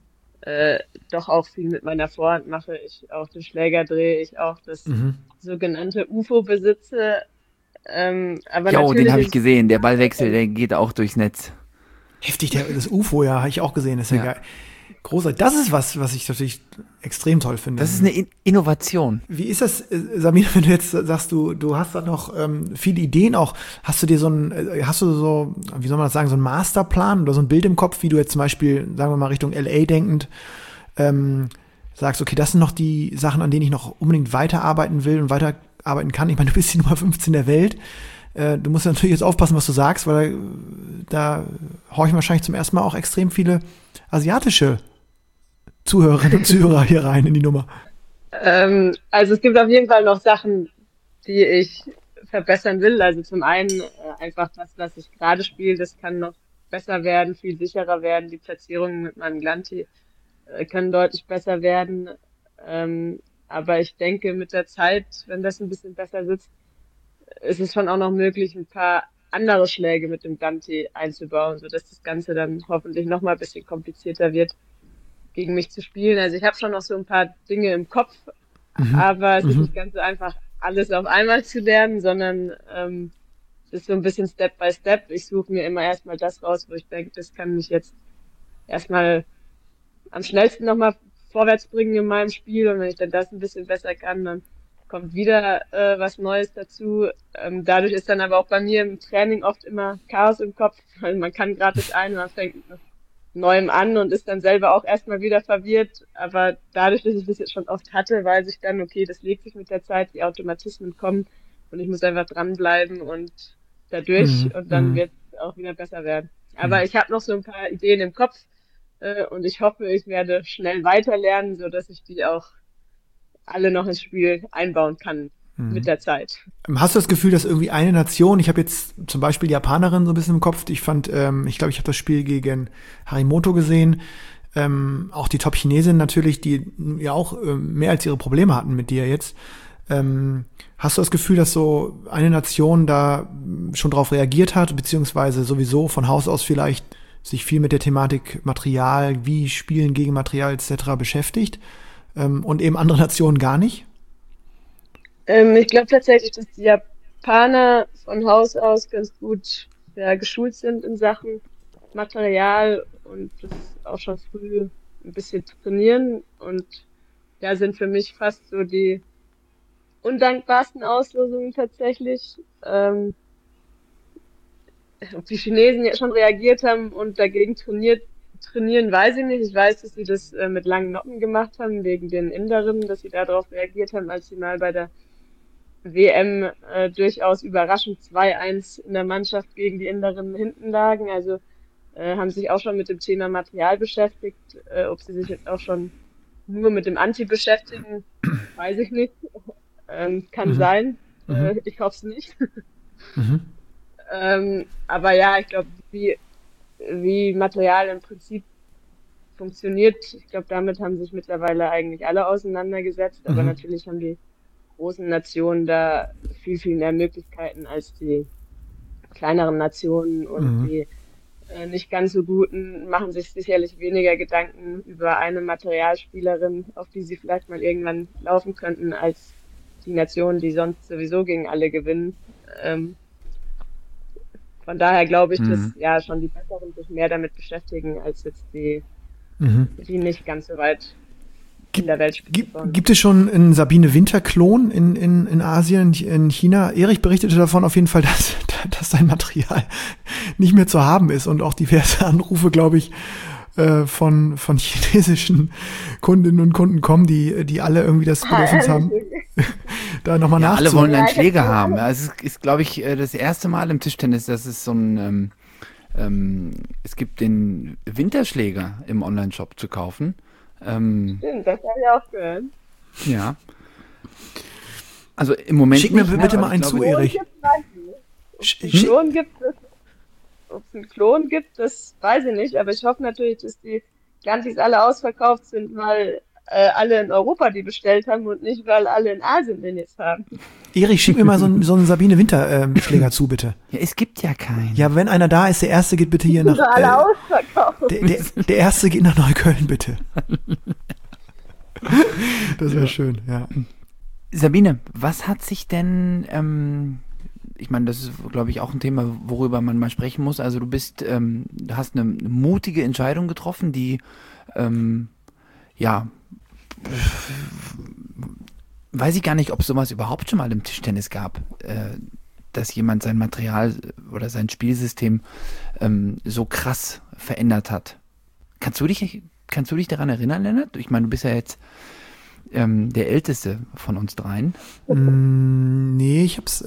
doch auch viel mit meiner Vorhand mache. Ich auch den Schläger drehe, ich auch das sogenannte UFO besitze. Aber Jo, den natürlich habe ich gesehen. Der Ballwechsel, der geht auch durchs Netz. Heftig, das UFO, ja, habe ich auch gesehen. Das ist ja geil. Großartig. Das ist was ich natürlich extrem toll finde. Das ist eine Innovation. Wie ist das, Sabine, wenn du jetzt sagst, du hast da noch viele Ideen auch. Hast du so, wie soll man das sagen, so einen Masterplan oder so ein Bild im Kopf, wie du jetzt zum Beispiel, sagen wir mal, Richtung LA denkend, sagst, okay, das sind noch die Sachen, an denen ich noch unbedingt weiterarbeiten will und weiterarbeiten kann. Ich meine, du bist die Nummer 15 der Welt. Du musst natürlich jetzt aufpassen, was du sagst, weil da horchen wahrscheinlich zum ersten Mal auch extrem viele asiatische Zuhörerinnen und Zuhörer hier rein in die Nummer. Also es gibt auf jeden Fall noch Sachen, die ich verbessern will. Also zum einen einfach das, was ich gerade spiele, das kann noch besser werden, viel sicherer werden. Die Platzierungen mit meinem Glanti können deutlich besser werden. Aber ich denke, mit der Zeit, wenn das ein bisschen besser sitzt, ist es schon auch noch möglich, ein paar andere Schläge mit dem Glanti einzubauen, sodass das Ganze dann hoffentlich noch mal ein bisschen komplizierter wird, gegen mich zu spielen. Also ich habe schon noch so ein paar Dinge im Kopf, aber es ist nicht ganz so einfach, alles auf einmal zu lernen, sondern es ist so ein bisschen Step by Step. Ich suche mir immer erstmal das raus, wo ich denke, das kann mich jetzt erstmal am schnellsten nochmal vorwärts bringen in meinem Spiel. Und wenn ich dann das ein bisschen besser kann, dann kommt wieder was Neues dazu. Dadurch ist dann aber auch bei mir im Training oft immer Chaos im Kopf, weil man kann gerade das eine, man fängt mit Neuem an und ist dann selber auch erstmal wieder verwirrt. Aber dadurch, dass ich das jetzt schon oft hatte, weiß ich dann, okay, das legt sich mit der Zeit, die Automatismen kommen und ich muss einfach dranbleiben und dadurch und dann wird es auch wieder besser werden. Aber ich habe noch so ein paar Ideen im Kopf und ich hoffe, ich werde schnell weiterlernen, so dass ich die auch alle noch ins Spiel einbauen kann mit der Zeit. Hast du das Gefühl, dass irgendwie eine Nation, ich habe jetzt zum Beispiel die Japanerin so ein bisschen im Kopf, ich glaube, ich habe das Spiel gegen Harimoto gesehen, auch die Top-Chinesin natürlich, die ja auch mehr als ihre Probleme hatten mit dir jetzt. Hast du das Gefühl, dass so eine Nation da schon drauf reagiert hat, beziehungsweise sowieso von Haus aus vielleicht sich viel mit der Thematik Material, wie Spielen gegen Material etc. beschäftigt? Und eben andere Nationen gar nicht? Ich glaube tatsächlich, dass die Japaner von Haus aus ganz gut geschult sind in Sachen Material und das auch schon früh ein bisschen trainieren und sind für mich fast so die undankbarsten Auslosungen tatsächlich. Ob die Chinesen ja schon reagiert haben und dagegen trainieren, weiß ich nicht. Ich weiß, dass sie das mit langen Noppen gemacht haben, wegen den Inderinnen, dass sie darauf reagiert haben, als sie mal bei der WM durchaus überraschend 2-1 in der Mannschaft gegen die Inderinnen hinten lagen. Also haben sich auch schon mit dem Thema Material beschäftigt. Ob sie sich jetzt auch schon nur mit dem Anti beschäftigen, weiß ich nicht. Kann sein. Ich hoffe es nicht. Aber ja, ich glaube, wie Material im Prinzip funktioniert, ich glaube, damit haben sich mittlerweile eigentlich alle auseinandergesetzt, aber natürlich haben die großen Nationen da viel, viel mehr Möglichkeiten als die kleineren Nationen und die nicht ganz so Guten machen sich sicherlich weniger Gedanken über eine Materialspielerin, auf die sie vielleicht mal irgendwann laufen könnten, als die Nationen, die sonst sowieso gegen alle gewinnen. Von daher glaube ich, dass ja schon die Besseren sich mehr damit beschäftigen, als jetzt die nicht ganz so weit in der Welt spielen. Gibt es schon einen Sabine Winter-Klon in Asien, in China? Erich berichtete davon auf jeden Fall, dass sein Material nicht mehr zu haben ist und auch diverse Anrufe, glaube ich, von chinesischen Kundinnen und Kunden kommen, die alle irgendwie das Bedürfnis haben, da nochmal nachzuholen. Alle wollen einen Schläger haben. Also es ist, glaube ich, das erste Mal im Tischtennis, dass es so ein es gibt den Winterschläger im Online-Shop zu kaufen. Stimmt, das habe ich auch gehört. Ja. Also im Moment. Schick mir bitte mal einen zu, Erich. Ob es einen Klon gibt, das weiß ich nicht, aber ich hoffe natürlich, dass die Gantis alle ausverkauft sind, weil alle in Europa die bestellt haben und nicht, weil alle in Asien den jetzt haben. Erich, schick mir mal so einen Sabine Winter-Schläger zu, bitte. Ja, es gibt ja keinen. Ja, wenn einer da ist, der Erste geht bitte hier nach... alle ausverkauft. Der Erste geht nach Neukölln, bitte. Das wäre schön, ja. Sabine, was hat sich denn... ich meine, das ist, glaube ich, auch ein Thema, worüber man mal sprechen muss. Also du hast eine mutige Entscheidung getroffen, die, weiß ich gar nicht, ob es sowas überhaupt schon mal im Tischtennis gab, dass jemand sein Material oder sein Spielsystem so krass verändert hat. Kannst du dich daran erinnern, Lennart? Ich meine, du bist ja jetzt der Älteste von uns dreien. Nee,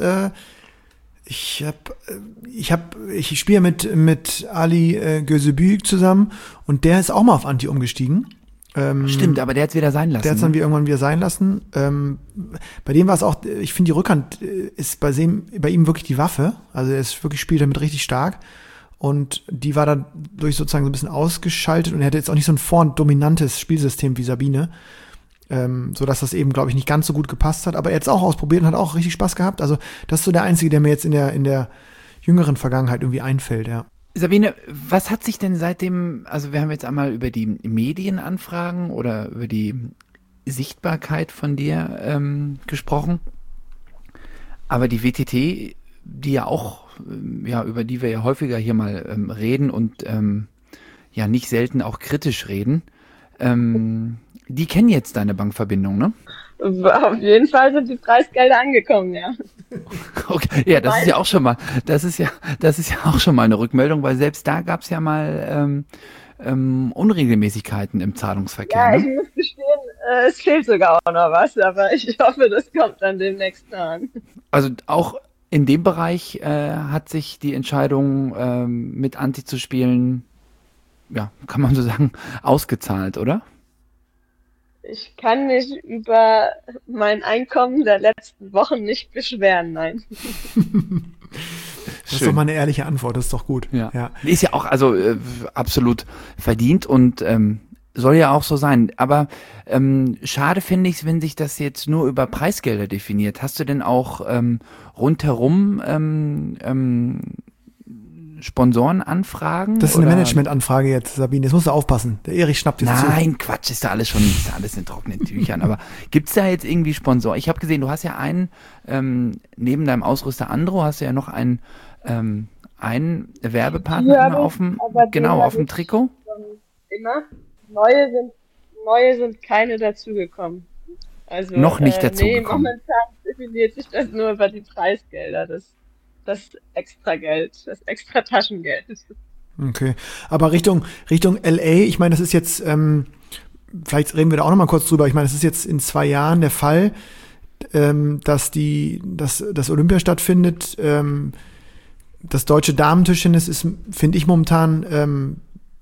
ich spiele mit Ali Gözebüyük zusammen und der ist auch mal auf Anti umgestiegen. Stimmt, aber der hat es wieder sein lassen. Der hat es dann irgendwann wieder sein lassen. Bei dem war es auch, ich finde, die Rückhand ist bei ihm wirklich die Waffe. Also er ist wirklich, spielt damit richtig stark. Und die war dann durch sozusagen so ein bisschen ausgeschaltet und er hatte jetzt auch nicht so ein vorn-dominantes Spielsystem wie Sabine. So dass das eben, glaube ich, nicht ganz so gut gepasst hat. Aber er hat es auch ausprobiert und hat auch richtig Spaß gehabt. Also das ist so der Einzige, der mir jetzt in der jüngeren Vergangenheit irgendwie einfällt, ja. Sabine, was hat sich denn seitdem, also wir haben jetzt einmal über die Medienanfragen oder über die Sichtbarkeit von dir gesprochen, aber die WTT, die ja auch, über die wir ja häufiger hier mal reden und nicht selten auch kritisch reden, die kennen jetzt deine Bankverbindung, ne? Auf jeden Fall sind die Preisgelder angekommen, ja. Okay, ja, das ist ja auch schon mal eine Rückmeldung, weil selbst da gab es ja mal Unregelmäßigkeiten im Zahlungsverkehr. Ja, ne? ich muss gestehen, es fehlt sogar auch noch was, aber ich hoffe, das kommt dann demnächst an. Also auch in dem Bereich hat sich die Entscheidung, mit Anti zu spielen, ja, kann man so sagen, ausgezahlt, oder? Ich kann mich über mein Einkommen der letzten Wochen nicht beschweren, nein. Das ist doch mal eine ehrliche Antwort, das ist doch gut. Ja. Ist ja auch absolut verdient und soll ja auch so sein. Aber schade finde ich es, wenn sich das jetzt nur über Preisgelder definiert. Hast du denn auch rundherum Sponsorenanfragen? Das ist eine Managementanfrage jetzt, Sabine. Jetzt musst du aufpassen. Der Erich schnappt jetzt zu. Nein, Quatsch, ist da alles in trockenen Tüchern. Aber gibt's da jetzt irgendwie Sponsoren? Ich habe gesehen, du hast ja einen, neben deinem Ausrüster Andro, hast du ja noch einen Werbepartner auf dem Trikot. Immer. Neue sind keine dazugekommen. Also, noch nicht dazugekommen. Nee, momentan definiert sich das nur über die Preisgelder. Das Extrageld, das extra Taschengeld. Okay, aber Richtung LA, ich meine, das ist jetzt, vielleicht reden wir da auch noch mal kurz drüber, ich meine, das ist jetzt in 2 Jahren der Fall, dass das Olympia stattfindet. Das deutsche Damentischtennis ist, finde ich, momentan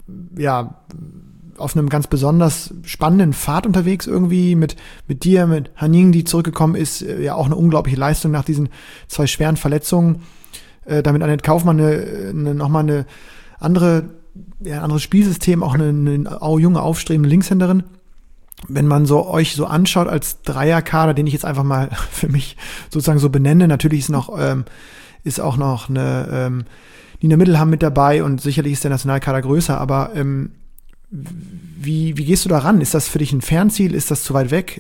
auf einem ganz besonders spannenden Pfad unterwegs irgendwie mit dir, mit Haning, die zurückgekommen ist, ja auch eine unglaubliche Leistung nach diesen 2 schweren Verletzungen. Damit Annette Kaufmann nochmal ein anderes Spielsystem, auch eine junge, aufstrebende Linkshänderin. Wenn man euch so anschaut als Dreierkader, den ich jetzt einfach mal für mich sozusagen so benenne, natürlich ist auch noch die Nina Mittelham mit dabei und sicherlich ist der Nationalkader größer, aber wie gehst du da ran? Ist das für dich ein Fernziel? Ist das zu weit weg?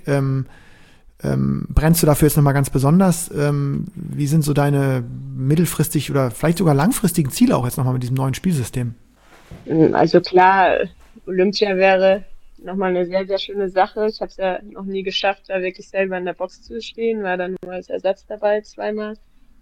Brennst du dafür jetzt nochmal ganz besonders? Wie sind so deine mittelfristig oder vielleicht sogar langfristigen Ziele auch jetzt nochmal mit diesem neuen Spielsystem? Also klar, Olympia wäre nochmal eine sehr, sehr schöne Sache. Ich habe es ja noch nie geschafft, da wirklich selber in der Box zu stehen, war dann nur als Ersatz dabei zweimal.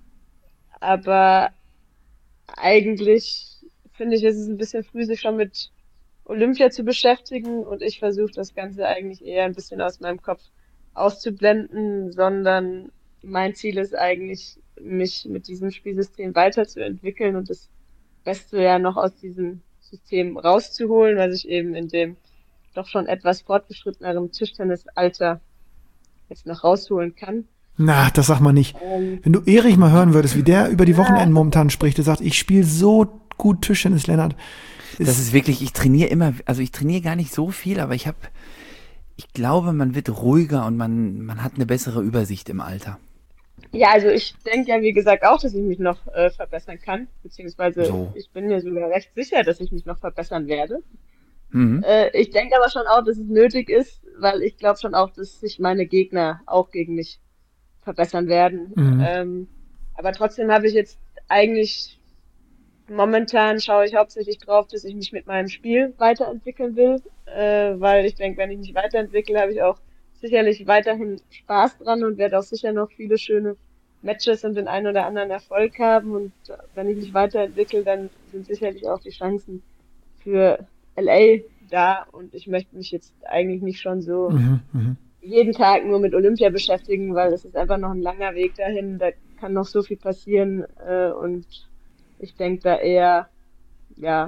Aber eigentlich finde ich, ist es ein bisschen früh, sich schon mit Olympia zu beschäftigen und ich versuche das Ganze eigentlich eher ein bisschen aus meinem Kopf auszublenden, sondern mein Ziel ist eigentlich, mich mit diesem Spielsystem weiterzuentwickeln und das Beste ja noch aus diesem System rauszuholen, was ich eben in dem doch schon etwas fortgeschritteneren Tischtennisalter jetzt noch rausholen kann. Na, das sag mal nicht. Wenn du Erich mal hören würdest, wie der über die Wochenenden momentan spricht, der sagt, ich spiele so gut Tischtennis, Lennart. Das ist wirklich, ich trainiere gar nicht so viel, aber ich glaube, man wird ruhiger und man hat eine bessere Übersicht im Alter. Ja, also ich denke ja, wie gesagt, auch, dass ich mich noch verbessern kann, beziehungsweise ich bin mir sogar recht sicher, dass ich mich noch verbessern werde. Mhm. Ich denke aber schon auch, dass es nötig ist, weil ich glaube schon auch, dass sich meine Gegner auch gegen mich verbessern werden. Mhm. Aber trotzdem habe ich jetzt eigentlich, momentan schaue ich hauptsächlich drauf, dass ich mich mit meinem Spiel weiterentwickeln will, weil ich denke, wenn ich mich weiterentwickle, habe ich auch sicherlich weiterhin Spaß dran und werde auch sicher noch viele schöne Matches und den einen oder anderen Erfolg haben. Und wenn ich mich weiterentwickle, dann sind sicherlich auch die Chancen für LA da. Und ich möchte mich jetzt eigentlich nicht schon so jeden Tag nur mit Olympia beschäftigen, weil es ist einfach noch ein langer Weg dahin. Da kann noch so viel passieren. Und ich denke da eher, ja,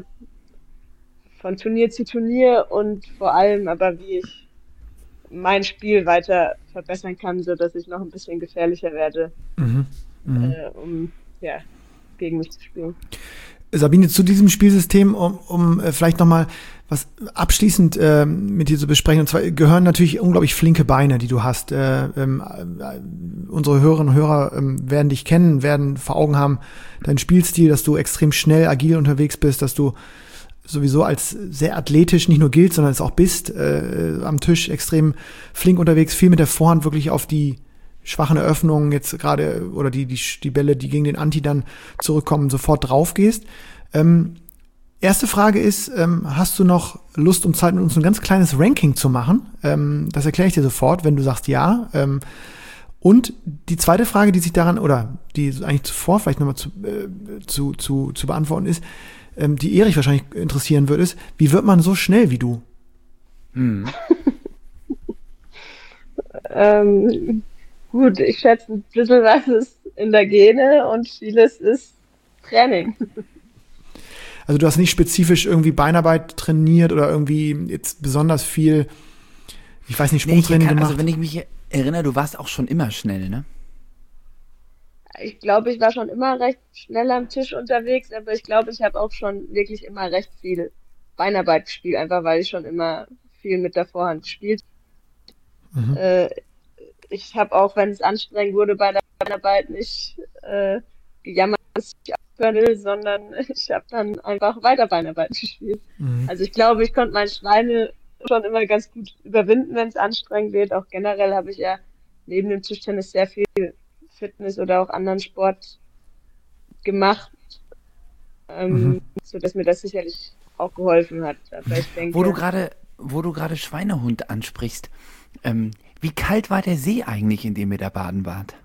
von Turnier zu Turnier und vor allem aber, wie ich mein Spiel weiter verbessern kann, so dass ich noch ein bisschen gefährlicher werde, um gegen mich zu spielen. Sabine, zu diesem Spielsystem, um vielleicht nochmal was abschließend mit dir zu besprechen, und zwar gehören natürlich unglaublich flinke Beine, die du hast. Unsere Hörerinnen und Hörer werden dich kennen, werden vor Augen haben, deinen Spielstil, dass du extrem schnell, agil unterwegs bist, dass du sowieso als sehr athletisch nicht nur gilt, sondern es auch bist, am Tisch extrem flink unterwegs, viel mit der Vorhand wirklich auf die schwachen Eröffnungen jetzt gerade oder die Bälle, die gegen den Anti dann zurückkommen, sofort drauf gehst. Erste Frage ist, hast du noch Lust und Zeit, mit uns ein ganz kleines Ranking zu machen? Das erkläre ich dir sofort, wenn du sagst ja. Und die zweite Frage, die sich daran, oder die eigentlich zuvor vielleicht nochmal zu beantworten ist, die Erich wahrscheinlich interessieren würde, ist, wie wird man so schnell wie du? Gut, ich schätze, ein bisschen was ist in der Gene und vieles ist Training. Also du hast nicht spezifisch irgendwie Beinarbeit trainiert oder irgendwie jetzt besonders viel, ich weiß nicht, Sprungtraining gemacht? Also wenn ich mich erinnere, du warst auch schon immer schnell, ne? Ich glaube, ich war schon immer recht schnell am Tisch unterwegs, aber ich glaube, ich habe auch schon wirklich immer recht viel Beinarbeit gespielt, einfach weil ich schon immer viel mit der Vorhand gespielt. Ich habe auch, wenn es anstrengend wurde bei der Beinarbeit, nicht gejammert, dass ich aufhören will, sondern ich habe dann einfach weiter Beinarbeit gespielt. Also ich glaube, ich konnte meine Schweine schon immer ganz gut überwinden, wenn es anstrengend wird. Auch generell habe ich ja neben dem Tischtennis sehr viel Fitness oder auch anderen Sport gemacht, so dass mir das sicherlich auch geholfen hat. Aber ich denke, wo du gerade Schweinehund ansprichst, wie kalt war der See eigentlich, in dem ihr da baden wart?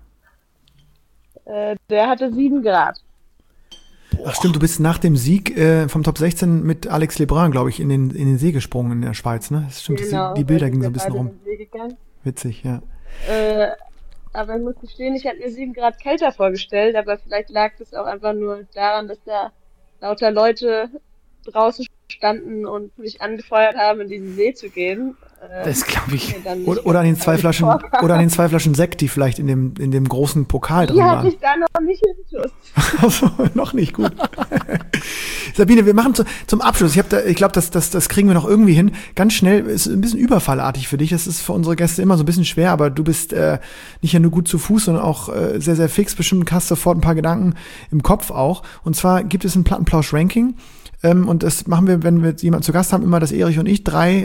Der hatte 7 Grad. Ach stimmt, du bist nach dem Sieg vom Top 16 mit Alex Lebrun, glaube ich, in den See gesprungen in der Schweiz, ne? Das stimmt, genau, die Bilder gingen so ein bisschen rum. Witzig, ja. Aber ich muss gestehen, ich hatte mir 7 Grad kälter vorgestellt, aber vielleicht lag das auch einfach nur daran, dass da lauter Leute draußen standen und mich angefeuert haben, in diesen See zu gehen. Das glaube ich. Oder an den 2 Flaschen Sekt, die vielleicht in dem großen Pokal drin waren. Die hatte ich da noch nicht intus. Also, noch nicht, gut. Sabine, wir machen zum Abschluss. Ich glaube, das kriegen wir noch irgendwie hin. Ganz schnell, ist ein bisschen überfallartig für dich. Das ist für unsere Gäste immer so ein bisschen schwer, aber du bist nicht ja nur gut zu Fuß, sondern auch sehr, sehr fix. Bestimmt hast sofort ein paar Gedanken im Kopf auch. Und zwar gibt es ein Plattenplausch-Ranking. Und das machen wir, wenn wir jemanden zu Gast haben, immer, dass Erich und ich drei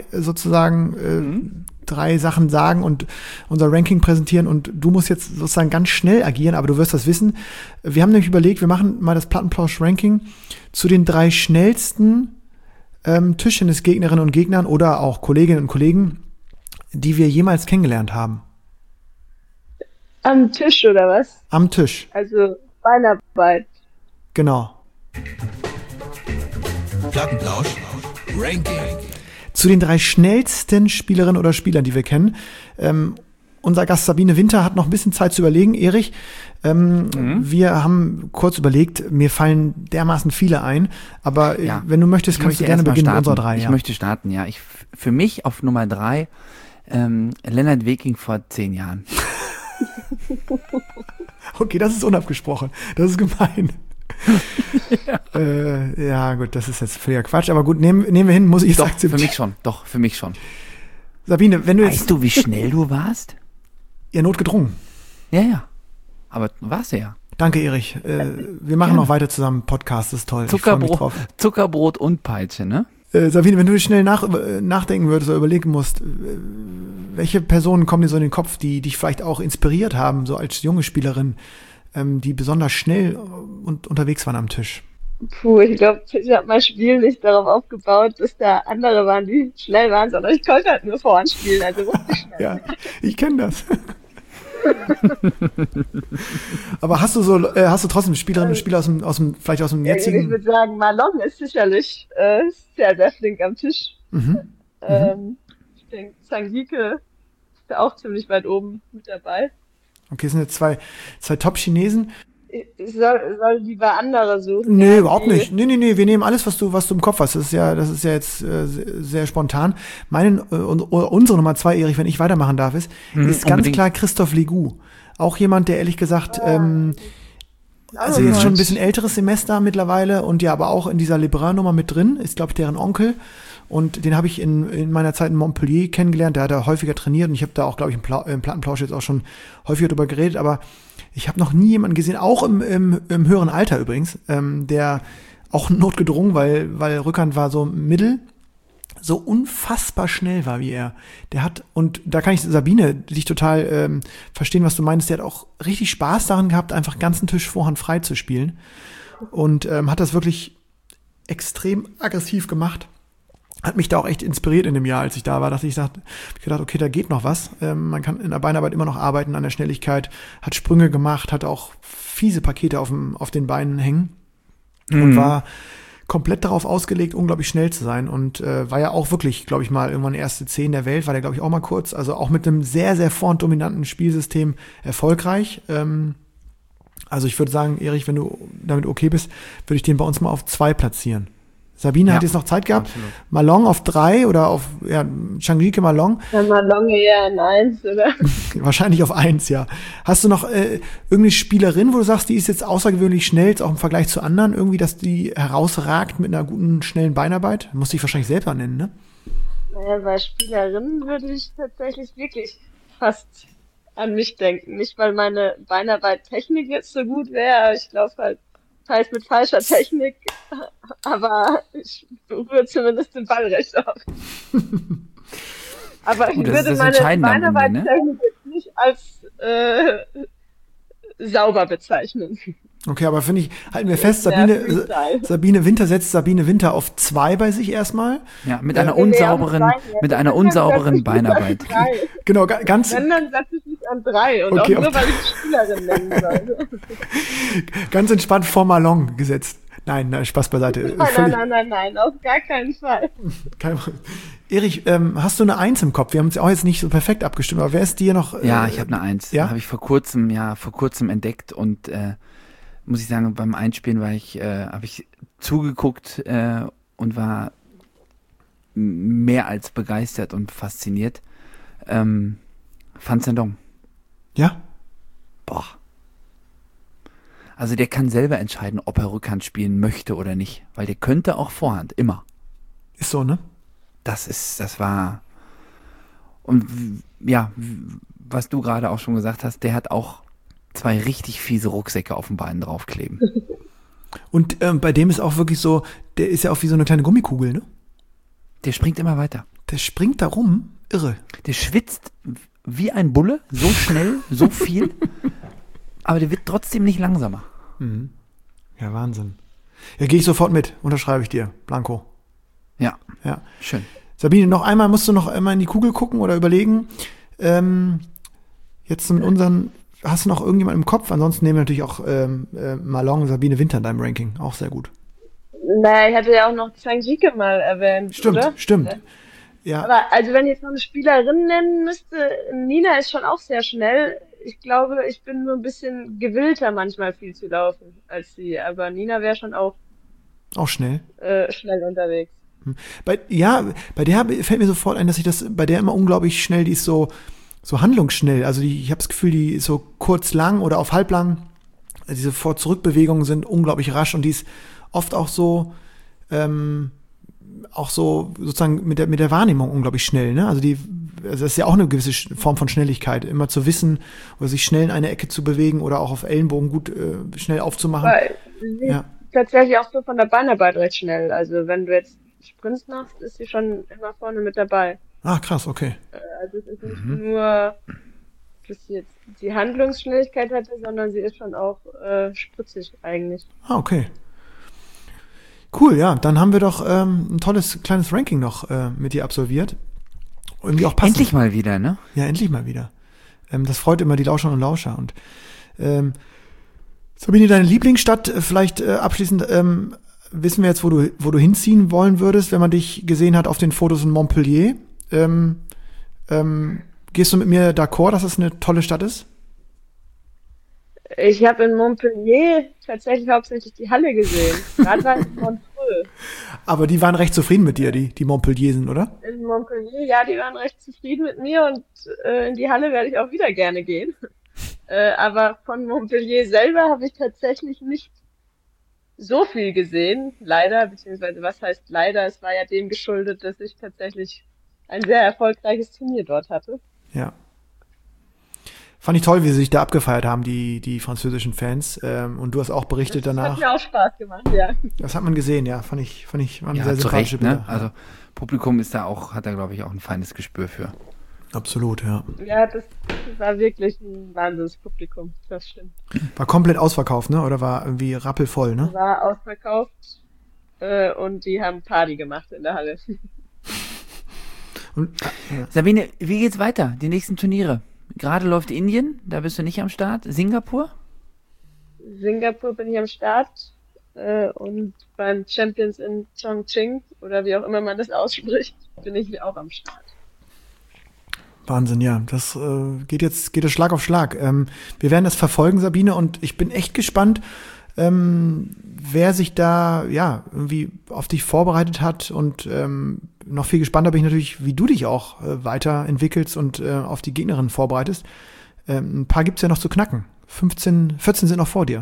Sachen sagen und unser Ranking präsentieren und du musst jetzt sozusagen ganz schnell agieren, aber du wirst das wissen. Wir haben nämlich überlegt, wir machen mal das Plattenplausch-Ranking zu den 3 schnellsten Tischtennis-Gegnerinnen und Gegnern oder auch Kolleginnen und Kollegen, die wir jemals kennengelernt haben. Am Tisch oder was? Am Tisch. Also Beinarbeit. Genau. Plattenplausch Ranking. Zu den 3 schnellsten Spielerinnen oder Spielern, die wir kennen. Unser Gast Sabine Winter hat noch ein bisschen Zeit zu überlegen. Erich, wir haben kurz überlegt, mir fallen dermaßen viele ein, aber wenn du möchtest, kannst du gerne beginnen mit unserer 3. Ich möchte starten, ja. Für mich auf Nummer 3 Lennart Weking vor 10 Jahren. Okay, das ist unabgesprochen. Das ist gemein. Ja, gut, das ist jetzt völliger Quatsch, aber gut, nehmen wir hin, muss ich es akzeptieren. Für mich schon. Sabine, wenn du Weißt du, wie schnell du warst? Ja, notgedrungen. Ja. Aber warst du ja. Danke, Erich. Wir machen noch weiter zusammen Podcast, das ist toll. Zuckerbrot und Peitsche, ne? Sabine, wenn du schnell nachdenken würdest oder überlegen musst, welche Personen kommen dir so in den Kopf, die dich vielleicht auch inspiriert haben, so als junge Spielerin, die besonders schnell und unterwegs waren am Tisch? Puh, ich glaube, ich habe mein Spiel nicht darauf aufgebaut, dass da andere waren, die schnell waren, sondern ich konnte halt nur vorn spielen, also wusste ich schnell. Ja, ich kenne das. Aber hast du trotzdem Spielerinnen und Spieler aus dem jetzigen... Ich würde sagen, Malong ist sicherlich sehr, sehr flink am Tisch. Ich denke, Zhangjieke ist da auch ziemlich weit oben mit dabei. Okay, es sind jetzt zwei Top-Chinesen. Ich soll lieber andere suchen. Nee, überhaupt nicht. Nee, wir nehmen alles, was du im Kopf hast. Das ist ja jetzt sehr spontan. Unsere Nummer 2, Erich, wenn ich weitermachen darf, ist ganz klar Christoph Ligou. Auch jemand, der ehrlich gesagt, also jetzt schon ein bisschen älteres Semester mittlerweile und ja, aber auch in dieser Lebrun-Nummer mit drin, ist, glaube ich, deren Onkel. Und den habe ich in meiner Zeit in Montpellier kennengelernt. Der hat da häufiger trainiert und ich habe da auch, glaube ich, im Plattenplausch jetzt auch schon häufiger drüber geredet. Aber ich habe noch nie jemanden gesehen, auch im höheren Alter übrigens, der auch notgedrungen, weil Rückhand war so mittel, so unfassbar schnell war wie er. Der hat, und da kann ich Sabine dich total verstehen, was du meinst, der hat auch richtig Spaß daran gehabt, einfach ganzen Tisch Vorhand frei zu spielen. Und hat das wirklich extrem aggressiv gemacht. Hat mich da auch echt inspiriert in dem Jahr, als ich da war, dass ich gedacht, okay, da geht noch was. Man kann in der Beinarbeit immer noch arbeiten an der Schnelligkeit, hat Sprünge gemacht, hat auch fiese Pakete auf den Beinen hängen und war komplett darauf ausgelegt, unglaublich schnell zu sein und war ja auch wirklich, glaube ich mal, irgendwann erste 10 der Welt, war der, glaube ich, auch mal kurz, also auch mit einem sehr, sehr vorhanddominanten Spielsystem erfolgreich. Also ich würde sagen, Erich, wenn du damit okay bist, würde ich den bei uns mal auf 2 platzieren. Sabine hat jetzt noch Zeit gehabt. Absolut. Malong auf 3 oder auf Zhangjieke Malong. Ja, Malong eher an 1, oder? Wahrscheinlich auf 1, ja. Hast du noch irgendeine Spielerin, wo du sagst, die ist jetzt außergewöhnlich schnell, jetzt auch im Vergleich zu anderen, irgendwie, dass die herausragt mit einer guten, schnellen Beinarbeit? Musst du dich wahrscheinlich selber nennen, ne? Naja, bei Spielerinnen würde ich tatsächlich wirklich fast an mich denken. Nicht, weil meine Beinarbeit-Technik jetzt so gut wäre, ich glaube halt, teils mit falscher Technik, aber ich berühre zumindest den Ball recht oft. Aber ich würde meine Beinarbeit-Technik jetzt nicht als sauber bezeichnen. Okay, aber halten wir fest, Sabine Winter setzt Sabine Winter auf 2 bei sich erstmal. Ja, mit einer unsauberen Beinarbeit. Genau, ganz. Wenn, dann setze ich mich an 3 und okay, auch nur, weil ich Spielerin nennen soll. Ganz entspannt vor Malong gesetzt. Nein, Spaß beiseite. Nein, auf gar keinen Fall. Erich, hast du eine 1 im Kopf? Wir haben uns ja auch jetzt nicht so perfekt abgestimmt, aber wer ist dir noch? Ja, ich habe eine 1. Ja? Habe ich vor kurzem entdeckt und muss ich sagen, beim Einspielen habe ich zugeguckt und war mehr als begeistert und fasziniert. Fan Zhendong. Ja? Boah. Also der kann selber entscheiden, ob er Rückhand spielen möchte oder nicht. Weil der könnte auch Vorhand, immer. Ist so, ne? Das war, und ja, was du gerade auch schon gesagt hast, der hat auch 2 richtig fiese Rucksäcke auf den Beinen draufkleben. Und bei dem ist auch wirklich so, der ist ja auch wie so eine kleine Gummikugel, ne? Der springt immer weiter. Der springt da rum, irre. Der schwitzt wie ein Bulle, so schnell, so viel, aber der wird trotzdem nicht langsamer. Mhm. Ja, Wahnsinn. Ja, gehe ich sofort mit, unterschreibe ich dir, Blanco. Ja, Ja. schön. Sabine, musst du noch einmal in die Kugel gucken oder überlegen. Jetzt mit unseren, hast du noch irgendjemand im Kopf? Ansonsten nehmen wir natürlich auch Malong, Sabine Winter in deinem Ranking. Auch sehr gut. Naja, ich hatte ja auch noch Zhang Jike mal erwähnt, Stimmt, oder? stimmt. Ja, Aber also wenn ich jetzt noch eine Spielerin nennen müsste, Nina ist schon auch sehr schnell. Ich glaube, ich bin nur ein bisschen gewillter manchmal viel zu laufen als sie. Aber Nina wäre schon auch auch schnell. schnell unterwegs. Bei der fällt mir sofort ein, dass ich das bei der immer unglaublich schnell, die ist so handlungsschnell. Also ich habe das Gefühl, die ist so kurz lang oder auf halblang. Diese Vor-Zurück-Bewegungen sind unglaublich rasch und die ist oft auch so sozusagen mit der Wahrnehmung unglaublich schnell, ne? Also das ist ja auch eine gewisse Form von Schnelligkeit, immer zu wissen oder sich schnell in eine Ecke zu bewegen oder auch auf Ellenbogen gut schnell aufzumachen. Weil sie Ja. ist tatsächlich auch so von der Beinarbeit recht schnell. Also wenn du jetzt Sprints machst, ist sie schon immer vorne mit dabei. Ah, krass, okay. Also es ist nicht nur, dass sie jetzt die Handlungsschnelligkeit hatte, sondern sie ist schon auch spritzig eigentlich. Ah, okay. Cool, ja, dann haben wir doch ein tolles kleines Ranking noch mit dir absolviert. Irgendwie auch passend. Endlich mal wieder, ne? Ja, endlich mal wieder. Das freut immer die Lauscherinnen und Lauscher. Und Sabine, deine Lieblingsstadt, vielleicht abschließend, wissen wir jetzt, wo du hinziehen wollen würdest, wenn man dich gesehen hat auf den Fotos in Montpellier. Gehst du mit mir d'accord, dass es eine tolle Stadt ist? Ich habe in Montpellier tatsächlich hauptsächlich die Halle gesehen. Gerade war ich in Montreux. Aber die waren recht zufrieden mit dir, die Montpellier sind, oder? In Montpellier, ja, die waren recht zufrieden mit mir und in die Halle werde ich auch wieder gerne gehen. Aber von Montpellier selber habe ich tatsächlich nicht so viel gesehen, leider, beziehungsweise was heißt leider, es war ja dem geschuldet, dass ich tatsächlich ein sehr erfolgreiches Turnier dort hatte. Ja. Fand ich toll, wie sie sich da abgefeiert haben, die französischen Fans. Und du hast auch berichtet Das danach. hat mir auch Spaß gemacht, ja. Das hat man gesehen, ja. Fand ich, waren Ja, sehr zu sympathische Recht, ne? Bilder. Also Publikum ist da auch, hat da glaube ich auch ein feines Gespür für. Absolut, ja. Ja, das war wirklich ein Wahnsinnspublikum, das stimmt. War komplett ausverkauft, ne? Oder war irgendwie rappelvoll, ne? War ausverkauft und die haben Party gemacht in der Halle. Und, ja. Sabine, wie geht's weiter? Die nächsten Turniere? Gerade läuft Indien, da bist du nicht am Start. Singapur? Singapur bin ich am Start und beim Champions in Chongqing oder wie auch immer man das ausspricht, bin ich auch am Start. Wahnsinn, ja. Das geht es Schlag auf Schlag. Wir werden das verfolgen, Sabine, und ich bin echt gespannt, wer sich da ja irgendwie auf dich vorbereitet hat, und noch viel gespannter bin ich natürlich, wie du dich auch weiterentwickelst und auf die Gegnerin vorbereitest. Ein paar gibt's ja noch zu knacken. 14 sind noch vor dir.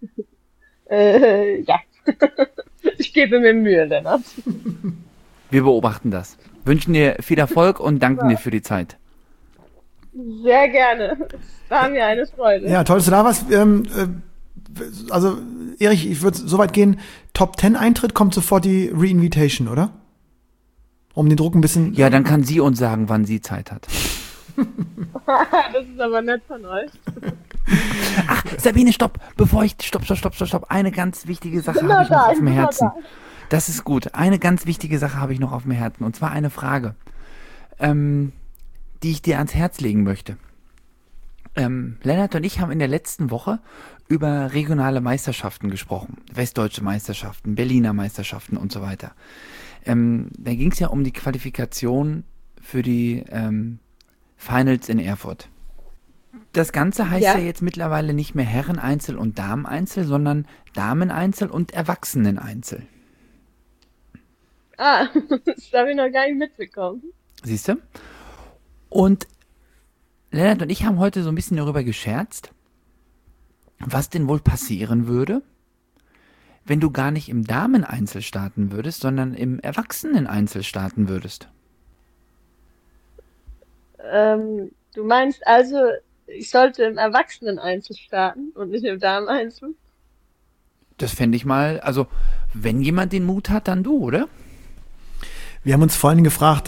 Ja, ich gebe mir Mühe, Lennart. Wir beobachten das. Wünschen dir viel Erfolg und danken dir für die Zeit. Sehr gerne. Es war mir eine Freude. Ja, toll, dass du da warst. Also, Erich, ich würde so weit gehen, Top 10 Eintritt, kommt sofort die Re-Invitation, oder? Um den Druck ein bisschen... Ja, dann kann sie uns sagen, wann sie Zeit hat. Das ist aber nett von euch. Ach, Sabine, stopp! Stopp. Eine ganz wichtige Sache habe ich noch auf dem Herzen. Das ist gut. Eine ganz wichtige Sache habe ich noch auf dem Herzen. Und zwar eine Frage, die ich dir ans Herz legen möchte. Lennart und ich haben in der letzten Woche über regionale Meisterschaften gesprochen. Westdeutsche Meisterschaften, Berliner Meisterschaften und so weiter. Da ging es ja um die Qualifikation für die Finals in Erfurt. Das Ganze heißt ja jetzt mittlerweile nicht mehr Herren-Einzel und Damen-Einzel, sondern Damen-Einzel und Erwachsenen-Einzel. Ah, das habe ich noch gar nicht mitbekommen. Siehst du? Und Lennart und ich haben heute so ein bisschen darüber gescherzt, was denn wohl passieren würde, wenn du gar nicht im Dameneinzel starten würdest, sondern im Erwachsenen-Einzel starten würdest. Du meinst also, ich sollte im Erwachsenen-Einzel starten und nicht im Damen-Einzel? Das fände ich mal, also wenn jemand den Mut hat, dann du, oder? Wir haben uns vorhin gefragt,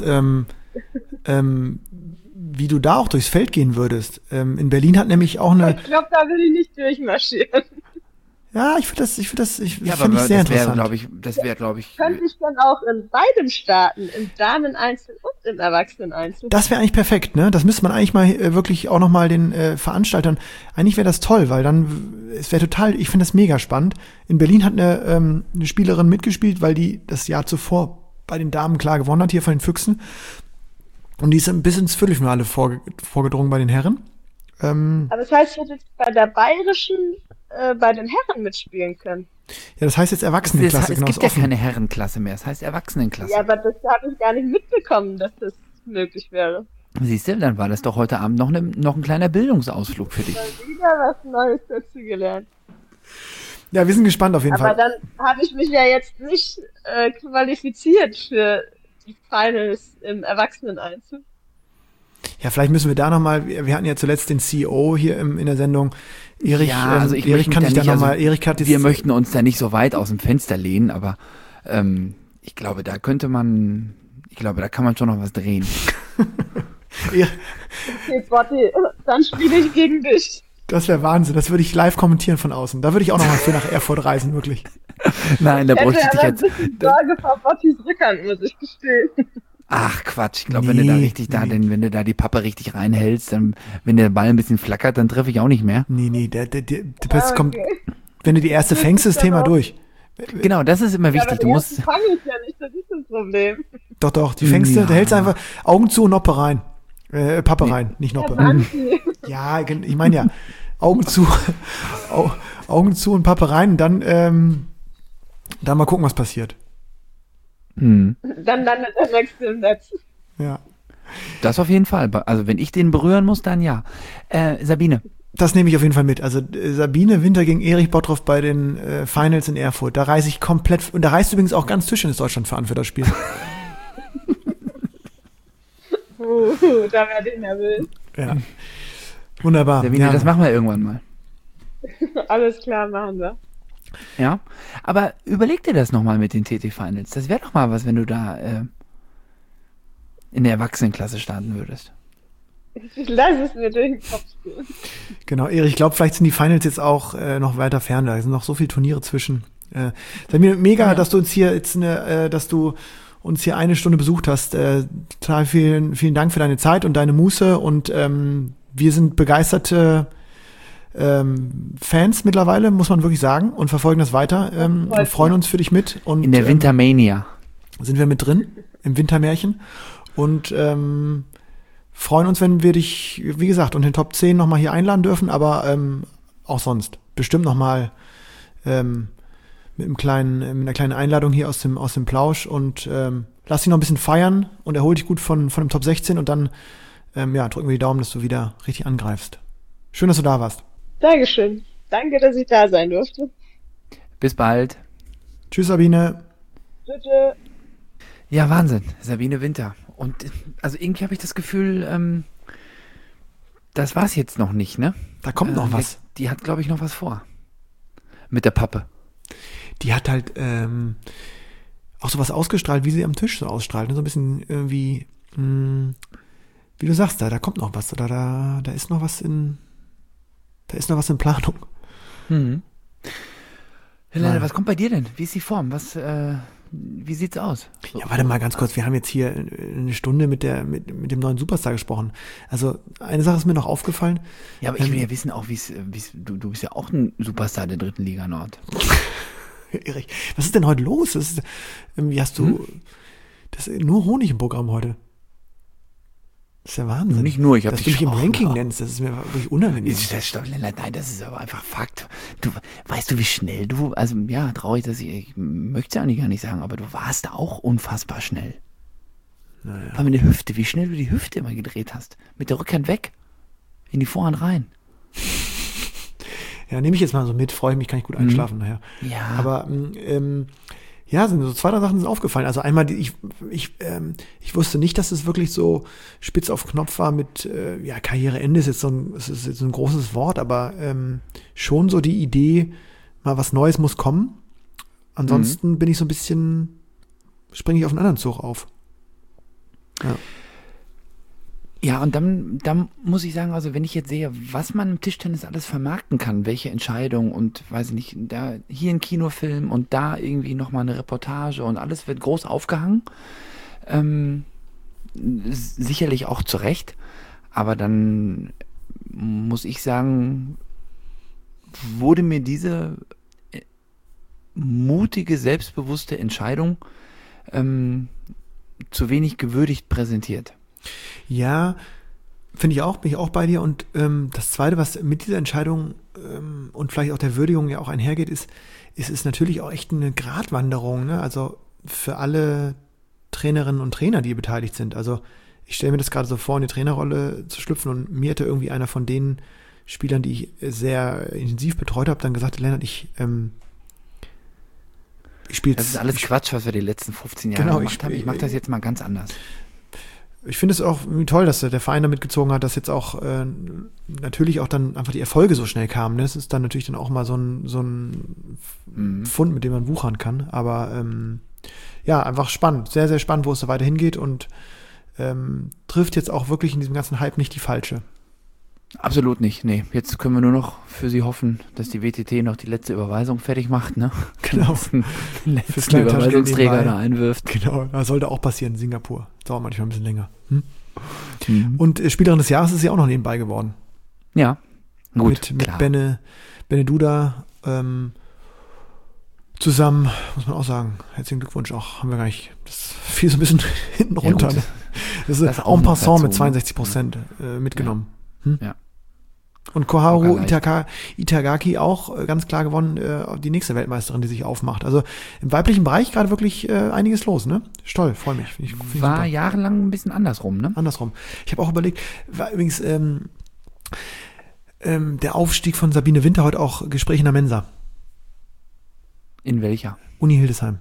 wie du da auch durchs Feld gehen würdest. In Berlin hat nämlich auch eine. Ich glaube, da will ich nicht durchmarschieren. Ja, ich finde das sehr Das interessant. wäre, glaube ich. Könnte ich dann auch in beidem starten, im Damen-Einzel und im Erwachsenen-Einzel? Das wäre eigentlich perfekt, ne? Das müsste man eigentlich mal wirklich auch nochmal den Veranstaltern. Eigentlich wäre das toll, weil dann, es wäre total, ich finde das mega spannend. In Berlin hat eine Spielerin mitgespielt, weil die das Jahr zuvor bei den Damen klar gewonnen hat, hier von den Füchsen. Und die ist bis ins Viertelfinale vorgedrungen bei den Herren. Aber das heißt, ich hätte jetzt bei der bayerischen bei den Herren mitspielen können. Ja, das heißt jetzt Erwachsenenklasse. Es gibt ja keine Herrenklasse mehr, es heißt Erwachsenenklasse. Ja, aber das habe ich gar nicht mitbekommen, dass das möglich wäre. Siehst du, dann war das doch heute Abend noch ein kleiner Bildungsausflug für dich. Wieder was Neues dazu gelernt. Ja, wir sind gespannt auf jeden Fall. Aber dann habe ich mich ja jetzt nicht qualifiziert für die Finals im Erwachsenen-Einzel. Ja, vielleicht müssen wir da nochmal, wir hatten ja zuletzt den CEO hier in der Sendung, Erich, Erich kann sich da nochmal, Erich hat wir möchten uns da nicht so weit aus dem Fenster lehnen, aber ich glaube, da kann man schon noch was drehen. Ja. Okay, Botti, dann spiele ich gegen dich. Das wäre Wahnsinn, das würde ich live kommentieren von außen. Da würde ich auch nochmal für nach Erfurt reisen, wirklich. Nein, da bräuchte ich dich jetzt. Ich hätte aber ein bisschen Sorge vor Bottis Rückhand, muss ich gestehen. Ach Quatsch, ich glaube, wenn du da die Pappe richtig reinhältst, dann, wenn der Ball ein bisschen flackert, dann treffe ich auch nicht mehr. Nee, das kommt, wenn du die erste fängst, ist das Thema durch. Genau, das ist immer wichtig. Aber du musst. fange ich ja nicht, das ist das Problem. Doch, die fängst du, da hältst du einfach Augen zu und Noppe rein. Pappe rein, nicht Noppe. Ja, ich meine ja, Augen zu und Pappe rein und dann mal gucken, was passiert. Dann landet der nächste im Netz. Ja. Das auf jeden Fall. Also wenn ich den berühren muss, dann ja. Sabine. Das nehme ich auf jeden Fall mit. Also Sabine Winter gegen Erich Bottroff bei den Finals in Erfurt. Da reise ich komplett, und da reist übrigens auch ganz Tischtennis Deutschland für an für das Spiel. Da werde ich nervös. Ja. Wunderbar. Sabine, das machen wir irgendwann mal. Alles klar, machen wir. Ja, aber überleg dir das nochmal mit den TT-Finals. Das wäre doch mal was, wenn du da in der Erwachsenenklasse starten würdest. Ich lasse es mir durch den Kopf gehen. Genau, Erich, ich glaube, vielleicht sind die Finals jetzt auch noch weiter fern. Da sind noch so viele Turniere zwischen. Sabine, mega, dass du uns hier jetzt eine Stunde besucht hast. Total vielen Dank für deine Zeit und deine Muße. Und wir sind begeisterte Fans mittlerweile, muss man wirklich sagen, und verfolgen das weiter und freuen uns für dich mit. Und, in der Wintermania. Sind wir mit drin, im Wintermärchen. Und freuen uns, wenn wir dich, wie gesagt, unter den Top 10 nochmal hier einladen dürfen, aber auch sonst. Bestimmt nochmal mit einer kleinen Einladung hier aus dem Plausch und lass dich noch ein bisschen feiern und erhol dich gut von dem Top 16 und dann drücken wir die Daumen, dass du wieder richtig angreifst. Schön, dass du da warst. Dankeschön. Danke, dass ich da sein durfte. Bis bald. Tschüss, Sabine. Tschüss. Ja, Wahnsinn. Sabine Winter. Und also irgendwie habe ich das Gefühl, das war's jetzt noch nicht, ne? Da kommt noch was. Die hat, glaube ich, noch was vor. Mit der Pappe. Die hat halt auch sowas ausgestrahlt, wie sie am Tisch so ausstrahlt. Ne? So ein bisschen irgendwie, wie du sagst, da kommt noch was. Da ist noch was in Planung. Mhm. Helene, was kommt bei dir denn? Wie ist die Form? Wie sieht's aus? Ja, warte mal ganz kurz. Wir haben jetzt hier eine Stunde mit dem neuen Superstar gesprochen. Also eine Sache ist mir noch aufgefallen. Ja, aber ich will ja wissen auch, du bist ja auch ein Superstar der 3. Liga Nord. Erich, was ist denn heute los? Irgendwie hast du das ist nur Honig im Programm heute. Das ist ja Wahnsinn. Nicht nur, ich habe dich im Ranking nennst, das ist mir wirklich unangenehm. Nein, das ist aber einfach Fakt. Weißt du, wie schnell traurig, ich möchte es ja eigentlich gar nicht sagen, aber du warst auch unfassbar schnell. Naja. Vor allem mit der Hüfte, wie schnell du die Hüfte immer gedreht hast. Mit der Rückhand weg, in die Vorhand rein. Ja, nehme ich jetzt mal so mit, freue mich, kann ich gut einschlafen nachher. Ja. Aber ja, sind so 2, 3 Sachen sind aufgefallen. Also einmal, ich wusste nicht, dass es wirklich so spitz auf Knopf war mit, Karriereende ist jetzt ist jetzt so ein großes Wort, aber schon so die Idee, mal was Neues muss kommen. Ansonsten bin ich so ein bisschen, springe ich auf einen anderen Zug auf. Ja. Ja, und dann muss ich sagen, also wenn ich jetzt sehe, was man im Tischtennis alles vermarkten kann, welche Entscheidungen und weiß ich nicht, da hier ein Kinofilm und da irgendwie nochmal eine Reportage und alles wird groß aufgehangen, sicherlich auch zu Recht, aber dann muss ich sagen, wurde mir diese mutige, selbstbewusste Entscheidung zu wenig gewürdigt präsentiert. Ja, finde ich auch, bin ich auch bei dir. Und das Zweite, was mit dieser Entscheidung und vielleicht auch der Würdigung ja auch einhergeht, ist natürlich auch echt eine Gratwanderung, ne? Also für alle Trainerinnen und Trainer, die beteiligt sind. Also ich stelle mir das gerade so vor, in die Trainerrolle zu schlüpfen und mir hätte irgendwie einer von den Spielern, die ich sehr intensiv betreut habe, dann gesagt, Lennart, ich spiele. Das ist alles Quatsch, was wir die letzten 15 Jahre gemacht haben. Ich mache das jetzt mal ganz anders. Ich finde es auch toll, dass der Verein da mitgezogen hat, dass jetzt auch natürlich auch dann einfach die Erfolge so schnell kamen. Ne? Das ist dann natürlich dann auch mal so ein Pfund, mit dem man wuchern kann. Aber einfach spannend, sehr, sehr spannend, wo es so weiter hingeht und trifft jetzt auch wirklich in diesem ganzen Hype nicht die falsche. Absolut nicht, nee. Jetzt können wir nur noch für sie hoffen, dass die WTT noch die letzte Überweisung fertig macht, ne? Genau. Letzten Überweisungsträger da einwirft. Genau, das sollte auch passieren in Singapur. Dauert manchmal ein bisschen länger. Und Spielerin des Jahres ist ja auch noch nebenbei geworden. Ja, gut, mit Benne Duda zusammen, muss man auch sagen. Herzlichen Glückwunsch auch. Haben wir gar nicht, das fiel so ein bisschen hinten runter. Ja, das ist en passant mit 62% mitgenommen. Ja. Und Koharu Itagaki auch ganz klar gewonnen, die nächste Weltmeisterin, die sich aufmacht. Also im weiblichen Bereich gerade wirklich einiges los, ne? Toll, freue mich. Find ich war super. jahrelang ein bisschen andersrum, ne? Andersrum. Ich habe auch überlegt, war übrigens der Aufstieg von Sabine Winter heute auch Gespräch in der Mensa. In welcher? Uni Hildesheim.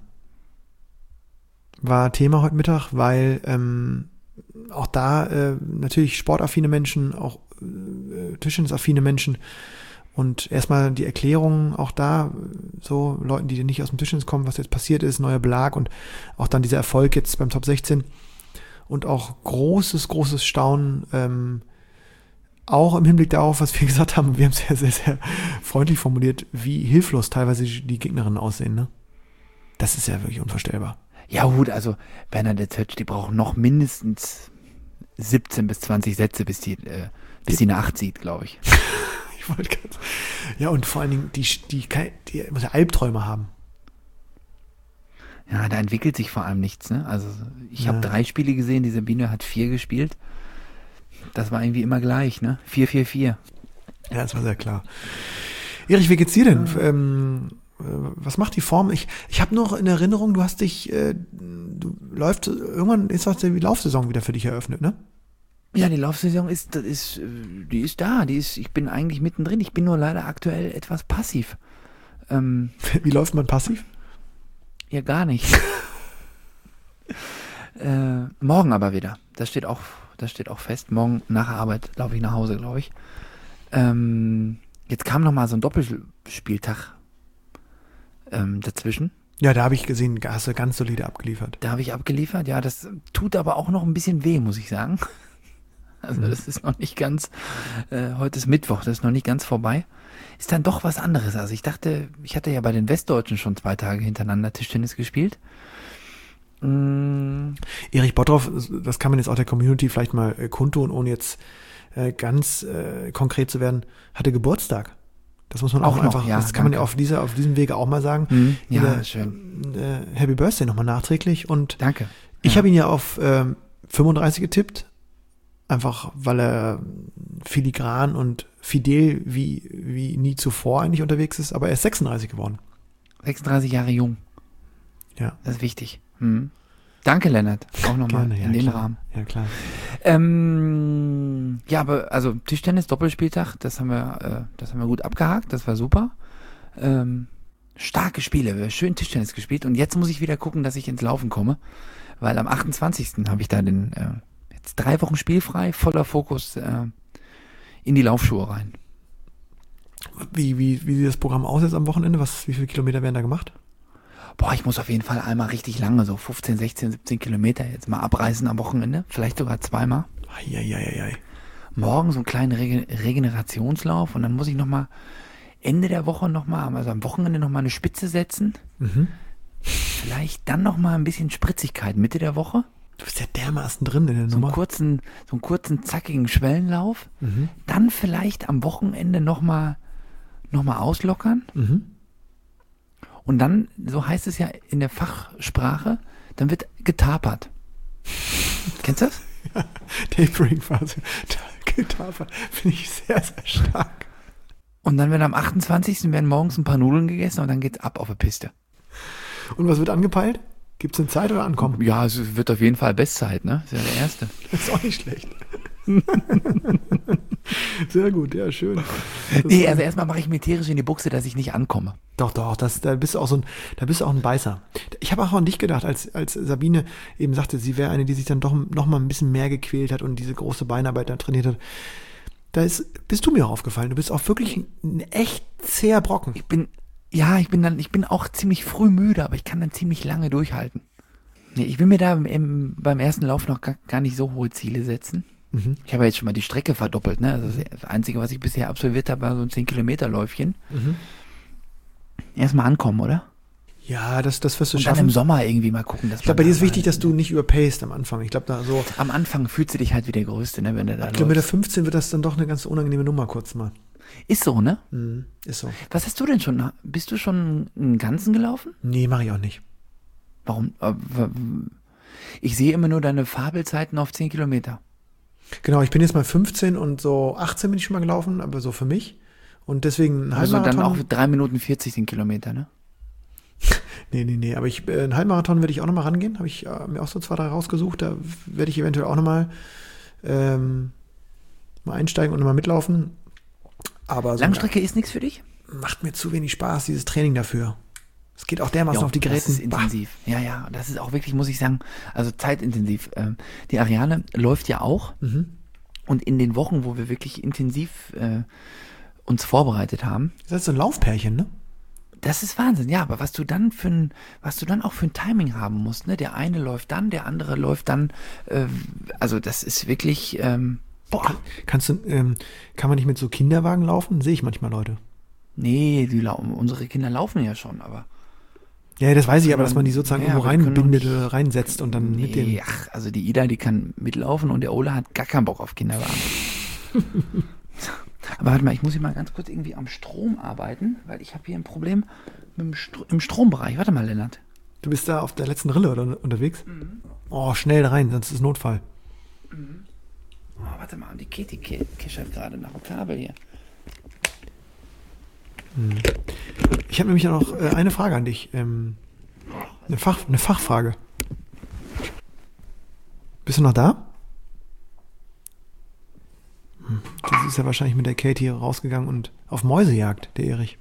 War Thema heute Mittag, weil auch da natürlich sportaffine Menschen, auch Tischtennisaffine Menschen und erstmal die Erklärung auch da, so Leuten, die nicht aus dem Tischtennis kommen, was jetzt passiert ist, neuer Belag und auch dann dieser Erfolg jetzt beim Top 16 und auch großes Staunen, auch im Hinblick darauf, was wir gesagt haben, wir haben es ja sehr, sehr freundlich formuliert, wie hilflos teilweise die Gegnerinnen aussehen, ne? Das ist ja wirklich unvorstellbar. Ja gut, also Bernadette Hötsch, die brauchen noch mindestens 17 bis 20 Sätze, bis die eine 8 sieht, glaube ich. Ich wollte ganz. Ja, und vor allen Dingen, die muss ja Albträume haben. Ja, da entwickelt sich vor allem nichts, ne? Also ich habe 3 Spiele gesehen, die Sabine hat 4 gespielt. Das war irgendwie immer gleich, ne? 4-4-4. Ja, das war sehr klar. Erich, wie geht's dir denn? Was macht die Form? Ich habe noch in Erinnerung, du hast dich, irgendwann ist auch die Laufsaison wieder für dich eröffnet, ne? Ja, die Laufsaison ist da. Ich bin eigentlich mittendrin. Ich bin nur leider aktuell etwas passiv. Wie läuft man passiv? Ja, gar nicht. Morgen aber wieder. Das steht auch fest. Morgen nach der Arbeit laufe ich nach Hause, glaube ich. Jetzt kam noch mal so ein Doppelspieltag dazwischen. Ja, da habe ich gesehen, hast du ganz solide abgeliefert. Da habe ich abgeliefert, ja, das tut aber auch noch ein bisschen weh, muss ich sagen. Also das ist noch nicht ganz, heute ist Mittwoch, das ist noch nicht ganz vorbei. Ist dann doch was anderes. Also ich dachte, ich hatte ja bei den Westdeutschen schon 2 Tage hintereinander Tischtennis gespielt. Erich Bottroff, das kann man jetzt auch der Community vielleicht mal kundtun, ohne jetzt ganz konkret zu werden, hatte Geburtstag. Das muss man auch einfach, noch, ja, das kann man ja auf diesem Wege auch mal sagen. Ja, schön. Happy Birthday nochmal nachträglich. Und danke. Ich habe ihn ja auf 35 getippt, einfach weil er filigran und fidel wie nie zuvor eigentlich unterwegs ist, aber er ist 36 geworden. 36 Jahre jung. Ja. Das ist wichtig. Danke, Lennart. Auch nochmal Gerne, in dem klar. Rahmen. Ja, klar. Ja, aber also Tischtennis, Doppelspieltag, das haben wir gut abgehakt, das war super. Starke Spiele, wir haben schön Tischtennis gespielt und jetzt muss ich wieder gucken, dass ich ins Laufen komme, weil am 28. habe ich da jetzt 3 Wochen spielfrei, voller Fokus in die Laufschuhe rein. Wie sieht das Programm aus jetzt am Wochenende? Wie viele Kilometer werden da gemacht? Boah, ich muss auf jeden Fall einmal richtig lange, so 15, 16, 17 Kilometer jetzt mal abreißen am Wochenende, vielleicht sogar 2-mal. Eieieiei. Morgen so einen kleinen Regenerationslauf und dann muss ich nochmal Ende der Woche also am Wochenende nochmal eine Spitze setzen. Mhm. Vielleicht dann nochmal ein bisschen Spritzigkeit Mitte der Woche. Du bist ja dermaßen drin in der So Nummer. einen kurzen, zackigen Schwellenlauf. Mhm. Dann vielleicht am Wochenende nochmal auslockern. Mhm. Und dann, so heißt es ja in der Fachsprache, dann wird getapert. Kennst du das? Ja, Tapering-Phase. Getapert. Finde ich sehr, sehr stark. Und dann am 28. werden morgens ein paar Nudeln gegessen und dann geht's ab auf der Piste. Und was wird angepeilt? Gibt es eine Zeit oder Ankommen? Ja, es wird auf jeden Fall Bestzeit, ne? Das ist ja der Erste. Das ist auch nicht schlecht. Sehr gut, ja, schön. Nee, also erstmal mache ich mir tierisch in die Buchse, dass ich nicht ankomme. Doch, da bist du auch ein Beißer. Ich habe auch an dich gedacht, als Sabine eben sagte, sie wäre eine, die sich dann doch noch mal ein bisschen mehr gequält hat und diese große Beinarbeit dann trainiert hat. Bist du mir auch aufgefallen. Du bist auch wirklich ein echt zäher Brocken. Ich bin auch ziemlich früh müde, aber ich kann dann ziemlich lange durchhalten. Nee, ich will mir da beim ersten Lauf noch gar nicht so hohe Ziele setzen. Mhm. Ich habe ja jetzt schon mal die Strecke verdoppelt, ne? Also das Einzige, was ich bisher absolviert habe, war so ein 10-Kilometer-Läufchen. Mhm. Erstmal ankommen, oder? Ja, das wirst du Und schaffen. dann im Sommer irgendwie mal gucken, dass Ich glaube, bei dir ist wichtig, dass du nicht überpaced am Anfang. Ich glaube, da so am Anfang fühlst du dich halt wie der Größte, ne, wenn du da Kilometer läufst. 15 wird das dann doch eine ganz unangenehme Nummer kurz mal. Ist so, ne? Mhm, ist so. Was hast du denn schon? Bist du schon einen Ganzen gelaufen? Nee, mache ich auch nicht. Warum? Ich sehe immer nur deine Fabelzeiten auf 10 Kilometer. Genau, ich bin jetzt mal 15 und so 18 bin ich schon mal gelaufen, aber so für mich. Und deswegen ein Also dann Halbmarathon. auch 3 Minuten 40 den Kilometer, ne? Nee, aber einen Halbmarathon werde ich auch nochmal rangehen. Habe ich mir auch so 2, 3 rausgesucht. Da werde ich eventuell auch nochmal mal einsteigen und nochmal mitlaufen. Aber so Langstrecke ist nichts für dich? macht mir zu wenig Spaß, dieses Training dafür. Es geht auch dermaßen auf die Geräte. Das ist intensiv. Ja, das ist auch wirklich, muss ich sagen, also zeitintensiv. Die Ariane läuft ja auch. Mhm. Und in den Wochen, wo wir wirklich intensiv uns vorbereitet haben, Das ist so ein Laufpärchen, ne? das ist Wahnsinn, ja, aber was du dann auch für ein Timing haben musst, ne? Der eine läuft dann, der andere läuft dann, also das ist wirklich, boah. Kann man nicht mit so Kinderwagen laufen? Sehe ich manchmal Leute. Nee, unsere Kinder laufen ja schon, aber. Ja, das weiß ich, aber dass man die sozusagen Ja, irgendwo aber die können reinbindet doch oder reinsetzt und dann mit dem. Nee, also die Ida, die kann mitlaufen und der Ole hat gar keinen Bock auf Kinderwagen. Aber warte mal, ich muss hier mal ganz kurz irgendwie am Strom arbeiten, weil ich habe hier ein Problem im Strombereich. Warte mal, Lennart. Du bist da auf der letzten Rille oder unterwegs? Oh, schnell rein, sonst ist Notfall. Oh, warte mal, die Katie kichert gerade nach dem Kabel hier. Ich habe nämlich noch eine Frage an dich. Eine Fachfrage. Bist du noch da? Das ist ja wahrscheinlich mit der Katie rausgegangen und auf Mäusejagd, der Erich.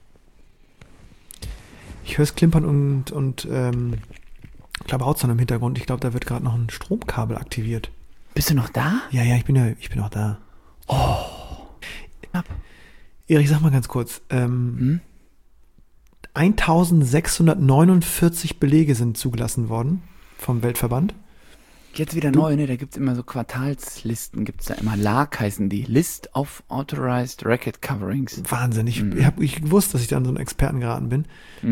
Ich höre es klimpern und Klabautzern im Hintergrund. Ich glaube, da wird gerade noch ein Stromkabel aktiviert. Bist du noch da? Ja, ich bin auch da. Knapp. Erich, sag mal ganz kurz. 1649 Belege sind zugelassen worden vom Weltverband. Jetzt wieder neu, ne? Da gibt's immer so Quartalslisten, gibt's da immer LAC heißen die. List of Authorized Racket Coverings. Wahnsinn. Ich wusste, dass ich da an so einen Experten geraten bin.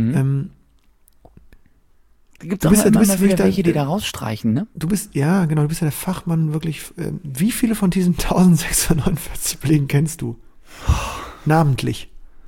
Da gibt's auch immer wieder welche, die da rausstreichen, ne? Du bist ja der Fachmann wirklich. Wie viele von diesen 1649 Belegen kennst du? Namentlich.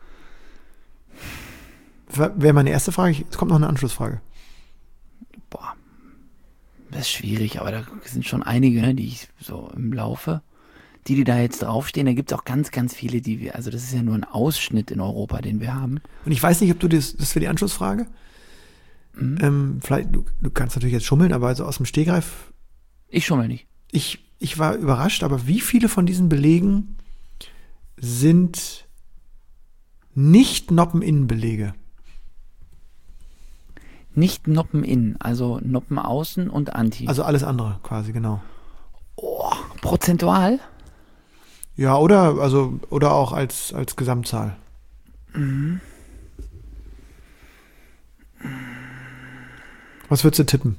Wäre meine erste Frage. Es kommt noch eine Anschlussfrage. Boah, das ist schwierig, aber da sind schon einige, ne, die ich so im Laufe, die da jetzt draufstehen, da gibt es auch ganz, ganz viele, also das ist ja nur ein Ausschnitt in Europa, den wir haben. Und ich weiß nicht, ob du das wäre die Anschlussfrage. Vielleicht, du kannst natürlich jetzt schummeln, aber also aus dem Stegreif. Ich schummel nicht. Ich war überrascht, aber wie viele von diesen Belegen sind nicht Noppen-Innen-Belege? Nicht Noppen innen, also Noppen außen und Anti. Also alles andere quasi, genau. Oh, prozentual? Ja, oder auch als Gesamtzahl. Was würdest du tippen?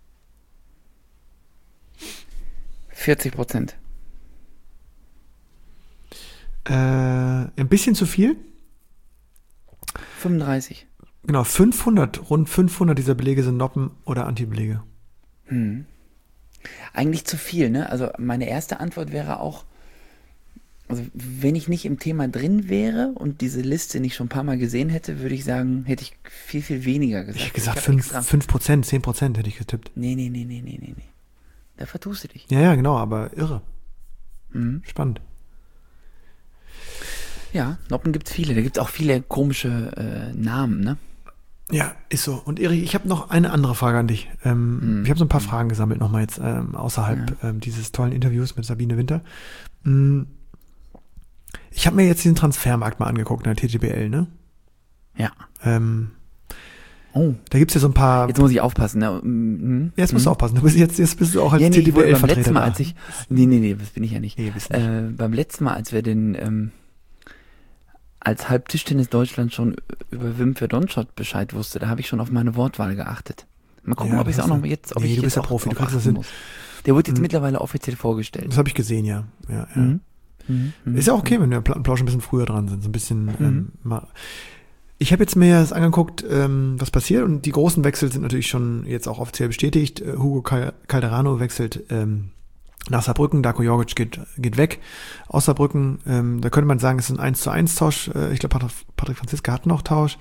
40%. Ein bisschen zu viel? 35. Genau, rund 500 dieser Belege sind Noppen- oder Antibelege. Eigentlich zu viel, ne? Also meine erste Antwort wäre auch, also wenn ich nicht im Thema drin wäre und diese Liste nicht schon ein paar Mal gesehen hätte, würde ich sagen, hätte ich viel, viel weniger gesagt. Ich hätte gesagt hab 5%, 10% hätte ich getippt. Nee. Da vertust du dich. Ja, genau, aber irre. Spannend. Ja, Noppen gibt es viele. Da gibt es auch viele komische Namen, ne? Ja, ist so. Und Erich, ich habe noch eine andere Frage an dich. Ich habe so ein paar Fragen gesammelt nochmal jetzt außerhalb dieses tollen Interviews mit Sabine Winter. Ich habe mir jetzt den Transfermarkt mal angeguckt, in der TTBL, ne? Ja. Da gibt's ja so ein paar... Jetzt muss ich aufpassen. Ne? Jetzt musst du aufpassen. Jetzt bist du auch als TTBL-Vertreter da. Nee, das bin ich ja nicht. Nee, bist nicht. Beim letzten Mal, als wir den als halb Tischtennis Deutschland schon über Wim Verdonschot Bescheid wusste, da habe ich schon auf meine Wortwahl geachtet. Mal gucken, ob ich es auch noch jetzt... du bist ja Profi, du kriegst das hin. Muss. Der wird jetzt mittlerweile offiziell vorgestellt. Das habe ich gesehen, ja. Ist ja auch okay, wenn wir im Plausch ein bisschen früher dran sind. So ein bisschen Ich habe jetzt mir das angeguckt, was passiert, und die großen Wechsel sind natürlich schon jetzt auch offiziell bestätigt. Hugo Calderano wechselt nach Saarbrücken, Darko Jorgic geht weg aus Saarbrücken. Da könnte man sagen, es ist ein 1:1 Tausch. Ich glaube, Patrick Franziska hat noch Tausch.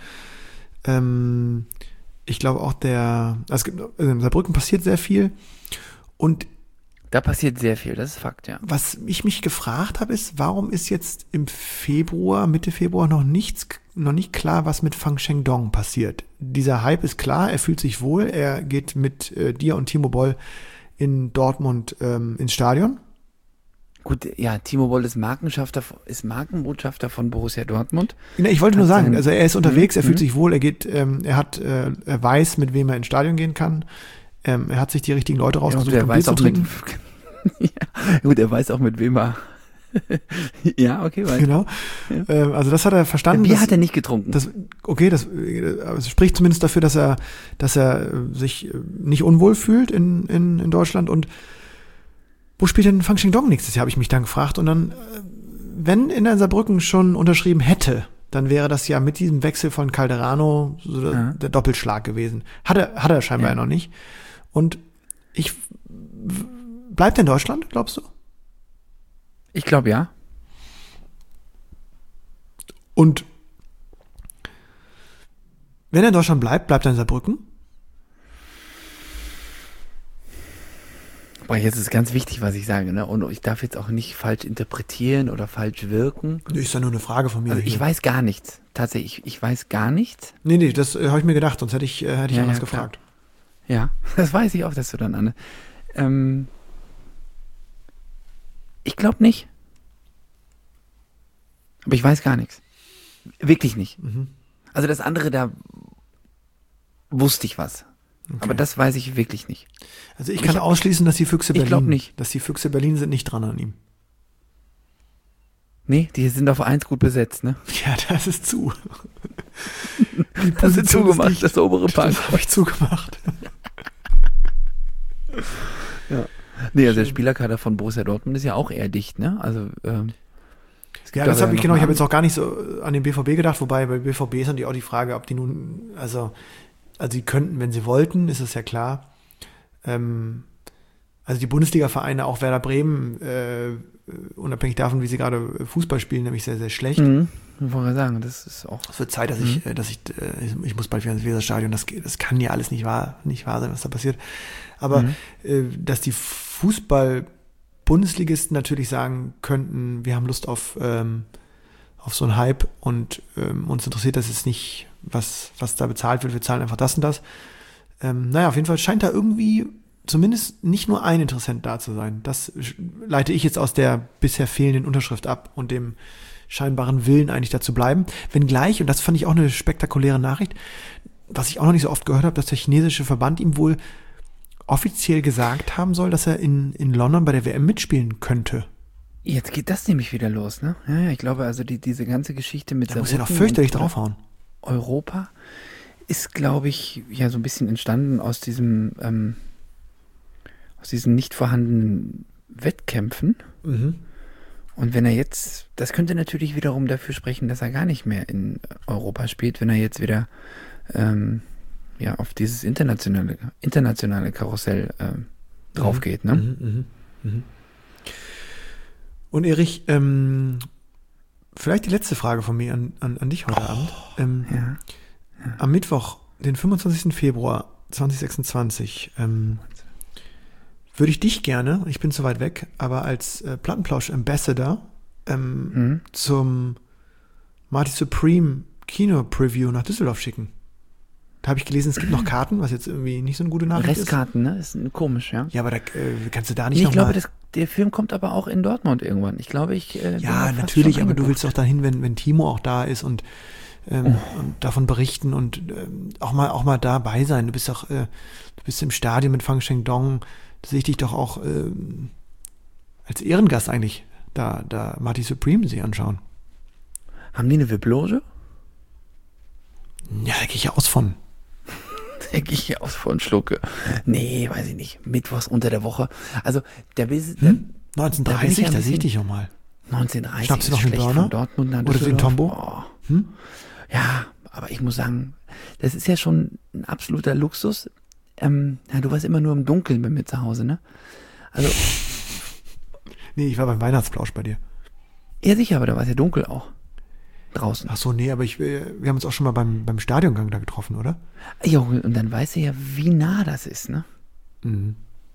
Ich glaube auch in Saarbrücken passiert sehr viel. Und da passiert sehr viel, das ist Fakt, ja. was ich mich gefragt habe, ist, warum ist jetzt Mitte Februar noch nicht klar, was mit Fang Shengdong passiert? Dieser Hype ist klar, er fühlt sich wohl, er geht mit dir und Timo Boll in Dortmund ins Stadion. Gut, ja, Timo Boll ist Markenbotschafter von Borussia Dortmund. Ich wollte nur sagen, also er ist unterwegs, er fühlt sich wohl, er weiß, mit wem er ins Stadion gehen kann. Er hat sich die richtigen Leute rausgesucht, um Bier zu trinken. Gut, er weiß auch, mit wem er... Ja, okay, weiter. Genau. Ja. Also das hat er verstanden. Bier hat er nicht getrunken. Das spricht zumindest dafür, dass er sich nicht unwohl fühlt in Deutschland. Und wo spielt denn Fang Shengdong nächstes Jahr, habe ich mich dann gefragt. Und dann, wenn in der Saarbrücken schon unterschrieben hätte, dann wäre das ja mit diesem Wechsel von Calderano so der Doppelschlag gewesen. Hat er scheinbar ja noch nicht. Und bleibt er in Deutschland, glaubst du? Ich glaube, ja. Und wenn er in Deutschland bleibt er in Saarbrücken? Boah, jetzt ist ganz wichtig, was ich sage, ne? Und ich darf jetzt auch nicht falsch interpretieren oder falsch wirken. Ist ja nur eine Frage von mir. Also ich weiß gar nichts. Tatsächlich, ich weiß gar nichts. Nee, das habe ich mir gedacht, sonst hätte ich anders gefragt. Ja, das weiß ich auch, dass du dann Anne. Ich glaube nicht. Aber ich weiß gar nichts. Wirklich nicht. Also das andere, da wusste ich was. Okay. Aber das weiß ich wirklich nicht. Also ich kann ausschließen, dass die Füchse Berlin... Ich glaube nicht. Dass die Füchse Berlin sind nicht dran an ihm. Nee, die sind auf 1 gut besetzt, ne? Ja, das ist zu. Das ist zugemacht, das obere Park. Das habe ich zugemacht. Ja. Nee, also der Spielerkader von Borussia Dortmund ist ja auch eher dicht, ne? Also das habe ich genau. Ich habe jetzt auch gar nicht so an den BVB gedacht, wobei bei BVB ist natürlich auch die Frage, ob die nun, also sie könnten, wenn sie wollten, ist es ja klar. Also die Bundesliga-Vereine, auch Werder Bremen, unabhängig davon, wie sie gerade Fußball spielen, nämlich sehr, sehr schlecht. Ich wollte sagen, das ist auch. Es wird Zeit, ich muss bald wieder ins Weserstadion. Das kann ja alles nicht wahr sein, was da passiert. Aber dass die Fußball-Bundesligisten natürlich sagen könnten, wir haben Lust auf so einen Hype und uns interessiert das jetzt nicht, was da bezahlt wird, wir zahlen einfach das und das. Naja, auf jeden Fall scheint da irgendwie zumindest nicht nur ein Interessent da zu sein. Das leite ich jetzt aus der bisher fehlenden Unterschrift ab und dem scheinbaren Willen eigentlich da zu bleiben. Wenngleich, und das fand ich auch eine spektakuläre Nachricht, was ich auch noch nicht so oft gehört habe, dass der chinesische Verband ihm wohl offiziell gesagt haben soll, dass er in London bei der WM mitspielen könnte. Jetzt geht das nämlich wieder los, ne? Ja, ich glaube, also diese ganze Geschichte mit Da muss er noch fürchterlich draufhauen. Europa ist, glaube ich, ja so ein bisschen entstanden aus diesen nicht vorhandenen Wettkämpfen. Mhm. Und wenn er jetzt, das könnte natürlich wiederum dafür sprechen, dass er gar nicht mehr in Europa spielt, wenn er jetzt wieder auf dieses internationale Karussell drauf geht. Ne? Und Erich, vielleicht die letzte Frage von mir an dich heute Abend. Am Mittwoch, den 25. Februar 2026, würde ich dich gerne, ich bin zu weit weg, aber als Plattenplausch-Ambassador zum Marty Supreme Kino-Preview nach Düsseldorf schicken. Da habe ich gelesen, es gibt noch Karten, was jetzt irgendwie nicht so eine gute Nachricht ist. Restkarten, ne? Ist komisch, ja. Ja, aber da kannst du da nicht ich nochmal... glaube, der Film kommt aber auch in Dortmund irgendwann. Ich glaube, ja, natürlich, aber du willst doch dahin, wenn Timo auch da ist und davon berichten und auch mal dabei sein. Du bist doch, du bist im Stadion mit Fang Shengdong, da sehe ich dich doch auch als Ehrengast eigentlich da Marty Supreme sie anschauen. Haben die eine VIP-Loge? Ja, da gehe ich ja aus von. Da gehe ich ja aus von Schlucke. Nee, weiß ich nicht. Mittwochs unter der Woche. Also, der 1930, da sehe ich dich auch mal. 1930 schnappst du noch einen Burner? Von Dortmund nach oder den Tombo? Oh. Ja, aber ich muss sagen, das ist ja schon ein absoluter Luxus. Du warst immer nur im Dunkeln bei mir zu Hause, ne? Also. Nee, ich war beim Weihnachtsplausch bei dir. Ja, sicher, aber da war es ja dunkel auch. Draußen. Ach so, nee, aber wir haben uns auch schon mal beim Stadiongang da getroffen, oder? Ja, und dann weißt du ja, wie nah das ist, ne? Mhm.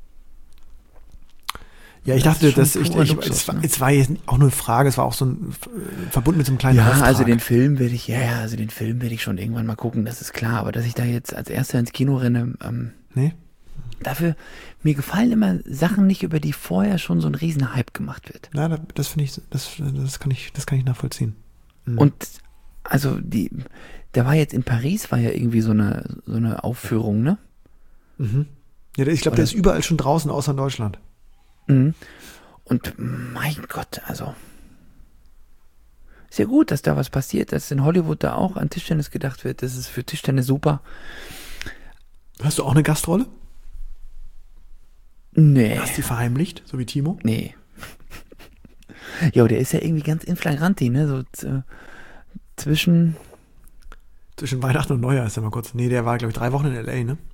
Ja, ich dachte, es war jetzt auch nur eine Frage, es war auch so verbunden mit so einem kleinen Auftrag. Also den Film werde ich schon irgendwann mal gucken, das ist klar, aber dass ich da jetzt als Erster ins Kino renne, nee. Dafür, mir gefallen immer Sachen nicht, über die vorher schon so ein Riesenhype gemacht wird. Ja, das finde ich, das kann ich nachvollziehen. Mhm. Und also da war jetzt in Paris, war ja irgendwie so eine Aufführung, ne? Mhm. Ja, ich glaube, der ist überall schon draußen, außer in Deutschland. Mhm. Und mein Gott, also ist ja gut, dass da was passiert, dass in Hollywood da auch an Tischtennis gedacht wird. Das ist für Tischtennis super. Hast du auch eine Gastrolle? Nee. Hast du die verheimlicht, so wie Timo? Nee. Ja, der ist ja irgendwie ganz in flagranti, ne? So zwischen Weihnachten und Neujahr ist er mal kurz. Nee, der war, glaube ich, 3 Wochen in L.A., ne?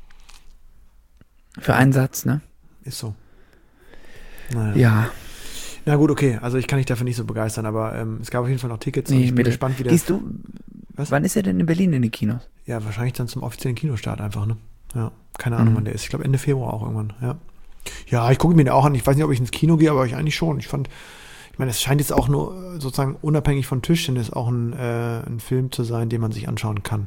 Für einen Satz, ne? Ist so. Naja. Ja. Na gut, okay. Also ich kann dich dafür nicht so begeistern, aber es gab auf jeden Fall noch Tickets und ich bin gespannt, wie der... Gehst du... Was? Wann ist er denn in Berlin in den Kinos? Ja, wahrscheinlich dann zum offiziellen Kinostart einfach, ne? Ja, keine Ahnung, wann der ist. Ich glaube Ende Februar auch irgendwann, ja. Ja, ich gucke mir den auch an. Ich weiß nicht, ob ich ins Kino gehe, aber ich eigentlich schon. Ich meine, es scheint jetzt auch nur sozusagen unabhängig von Tischtennis auch ein Film zu sein, den man sich anschauen kann.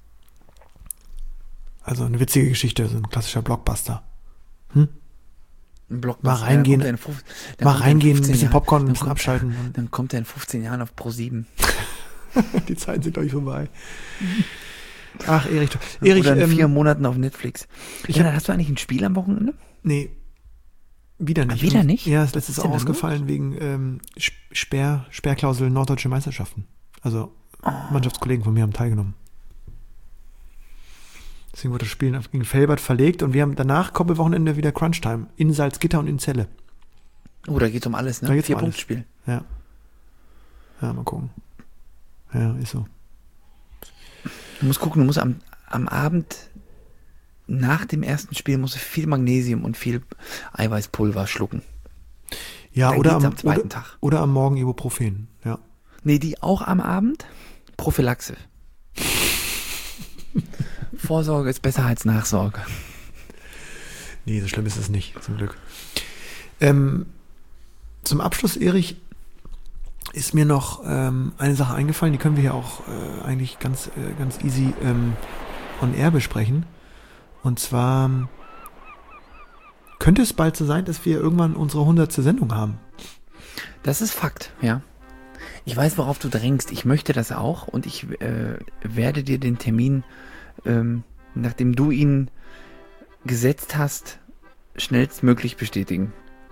Also eine witzige Geschichte, so ein klassischer Blockbuster. Ein Blockbuster. Mal reingehen, ein bisschen Popcorn, ein bisschen abschalten. Dann kommt er in 15 Jahren auf Pro7. Die Zeiten sind, glaube ich, vorbei. Ach, Erich. Oder in 4 Monaten auf Netflix. Hast du eigentlich ein Spiel am Wochenende? Nee. Wieder nicht. Wieder nicht? Ja, das ist auch ausgefallen wegen Sperrklausel Norddeutsche Meisterschaften. Also Mannschaftskollegen von mir haben teilgenommen. Deswegen wurde das Spiel gegen Velbert verlegt und wir haben danach Koppelwochenende wieder Crunchtime in Salzgitter und in Celle. Oh, da geht's um alles, ne? Da geht's 4-Punkt-Spiel. Ja. Ja, mal gucken. Ja, ist so. Du musst gucken, am Abend nach dem ersten Spiel musst du viel Magnesium und viel Eiweißpulver schlucken. Ja, dann oder am zweiten Tag. Oder am Morgen Ibuprofen, ja. Nee, die auch am Abend? Prophylaxe. Vorsorge ist besser als Nachsorge. Nee, so schlimm ist es nicht, zum Glück. Zum Abschluss, Erich, ist mir noch eine Sache eingefallen, die können wir ja auch eigentlich ganz easy on air besprechen. Und zwar könnte es bald so sein, dass wir irgendwann unsere 100. Sendung haben. Das ist Fakt, ja. Ich weiß, worauf du drängst. Ich möchte das auch und ich werde dir den Termin, nachdem du ihn gesetzt hast, schnellstmöglich bestätigen.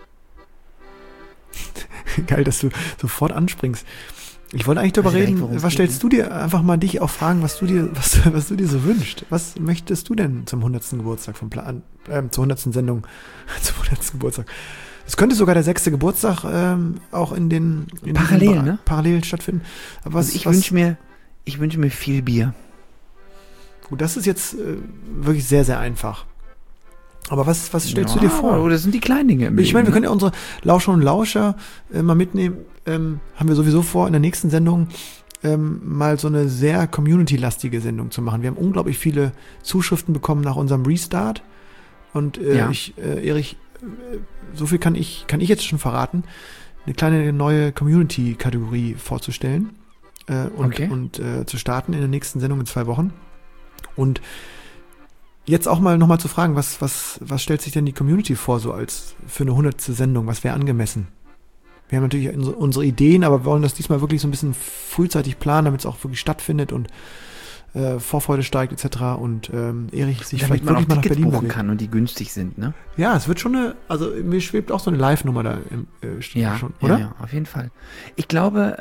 Geil, dass du sofort anspringst. Ich wollte eigentlich darüber reden, was stellst du dir, einfach mal dich auch fragen, was du dir so wünschst. Was möchtest du denn zum 100. Geburtstag zur 100. Sendung, zum 100. Geburtstag? Es könnte sogar der 6. Geburtstag auch in parallel stattfinden. Aber ich wünsche mir viel Bier. Gut, das ist jetzt wirklich sehr, sehr einfach. Aber was stellst du dir vor? Oder das sind die kleinen Dinge im Leben. Ich meine, wir können ja unsere Lauscher und Lauscher mal mitnehmen. Haben wir sowieso vor, in der nächsten Sendung mal so eine sehr community-lastige Sendung zu machen. Wir haben unglaublich viele Zuschriften bekommen nach unserem Restart. Und Erich, so viel kann ich jetzt schon verraten, eine kleine neue Community-Kategorie vorzustellen und zu starten in der nächsten Sendung in 2 Wochen. Und jetzt auch mal nochmal zu fragen, was stellt sich denn die Community vor, so als für eine 100. Sendung? Was wäre angemessen? Wir haben natürlich unsere Ideen, aber wir wollen das diesmal wirklich so ein bisschen frühzeitig planen, damit es auch wirklich stattfindet und Vorfreude steigt etc. Und Erich sich vielleicht wirklich mal nach Berlin buchen kann und die günstig sind, ne? Ja, es wird schon also mir schwebt auch so eine Live-Nummer da schon, oder? Ja, auf jeden Fall. Ich glaube,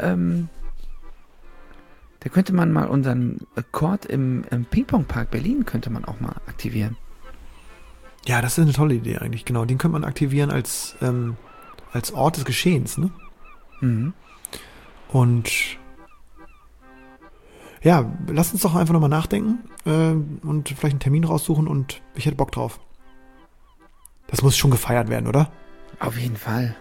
da könnte man mal unseren Court im Ping-Pong-Park Berlin könnte man auch mal aktivieren. Ja, das ist eine tolle Idee eigentlich, genau. Den könnte man aktivieren als Ort des Geschehens, ne? Mhm. Und ja, lass uns doch einfach nochmal nachdenken und vielleicht einen Termin raussuchen und ich hätte Bock drauf. Das muss schon gefeiert werden, oder? Auf jeden Fall.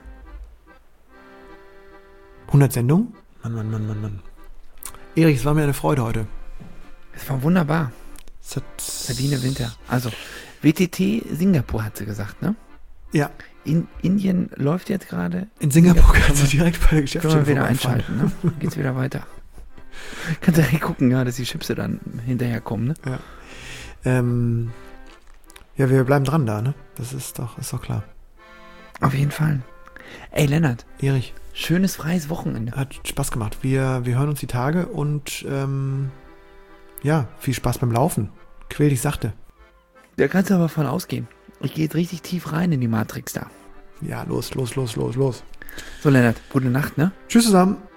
100 Sendungen? Mann. Erich, es war mir eine Freude heute. Es war wunderbar. Sabine Winter. Also, WTT Singapur hat sie gesagt, ne? Ja. In Indien läuft jetzt gerade. In Singapur kannst du direkt bei der Geschäftsstelle können wir wieder einschalten, ne? Geht's wieder weiter. Kannst du direkt gucken, ja, dass die Chipse dann hinterherkommen, ne? Ja. Ja, wir bleiben dran da, ne? Das ist doch klar. Auf jeden Fall. Ey, Lennart. Erich. Schönes freies Wochenende. Hat Spaß gemacht. Wir hören uns die Tage und ja, viel Spaß beim Laufen. Quäl dich sachte. Da kannst du aber von ausgehen. Ich gehe jetzt richtig tief rein in die Matrix da. Ja, los. So, Lennart, gute Nacht, ne? Tschüss zusammen.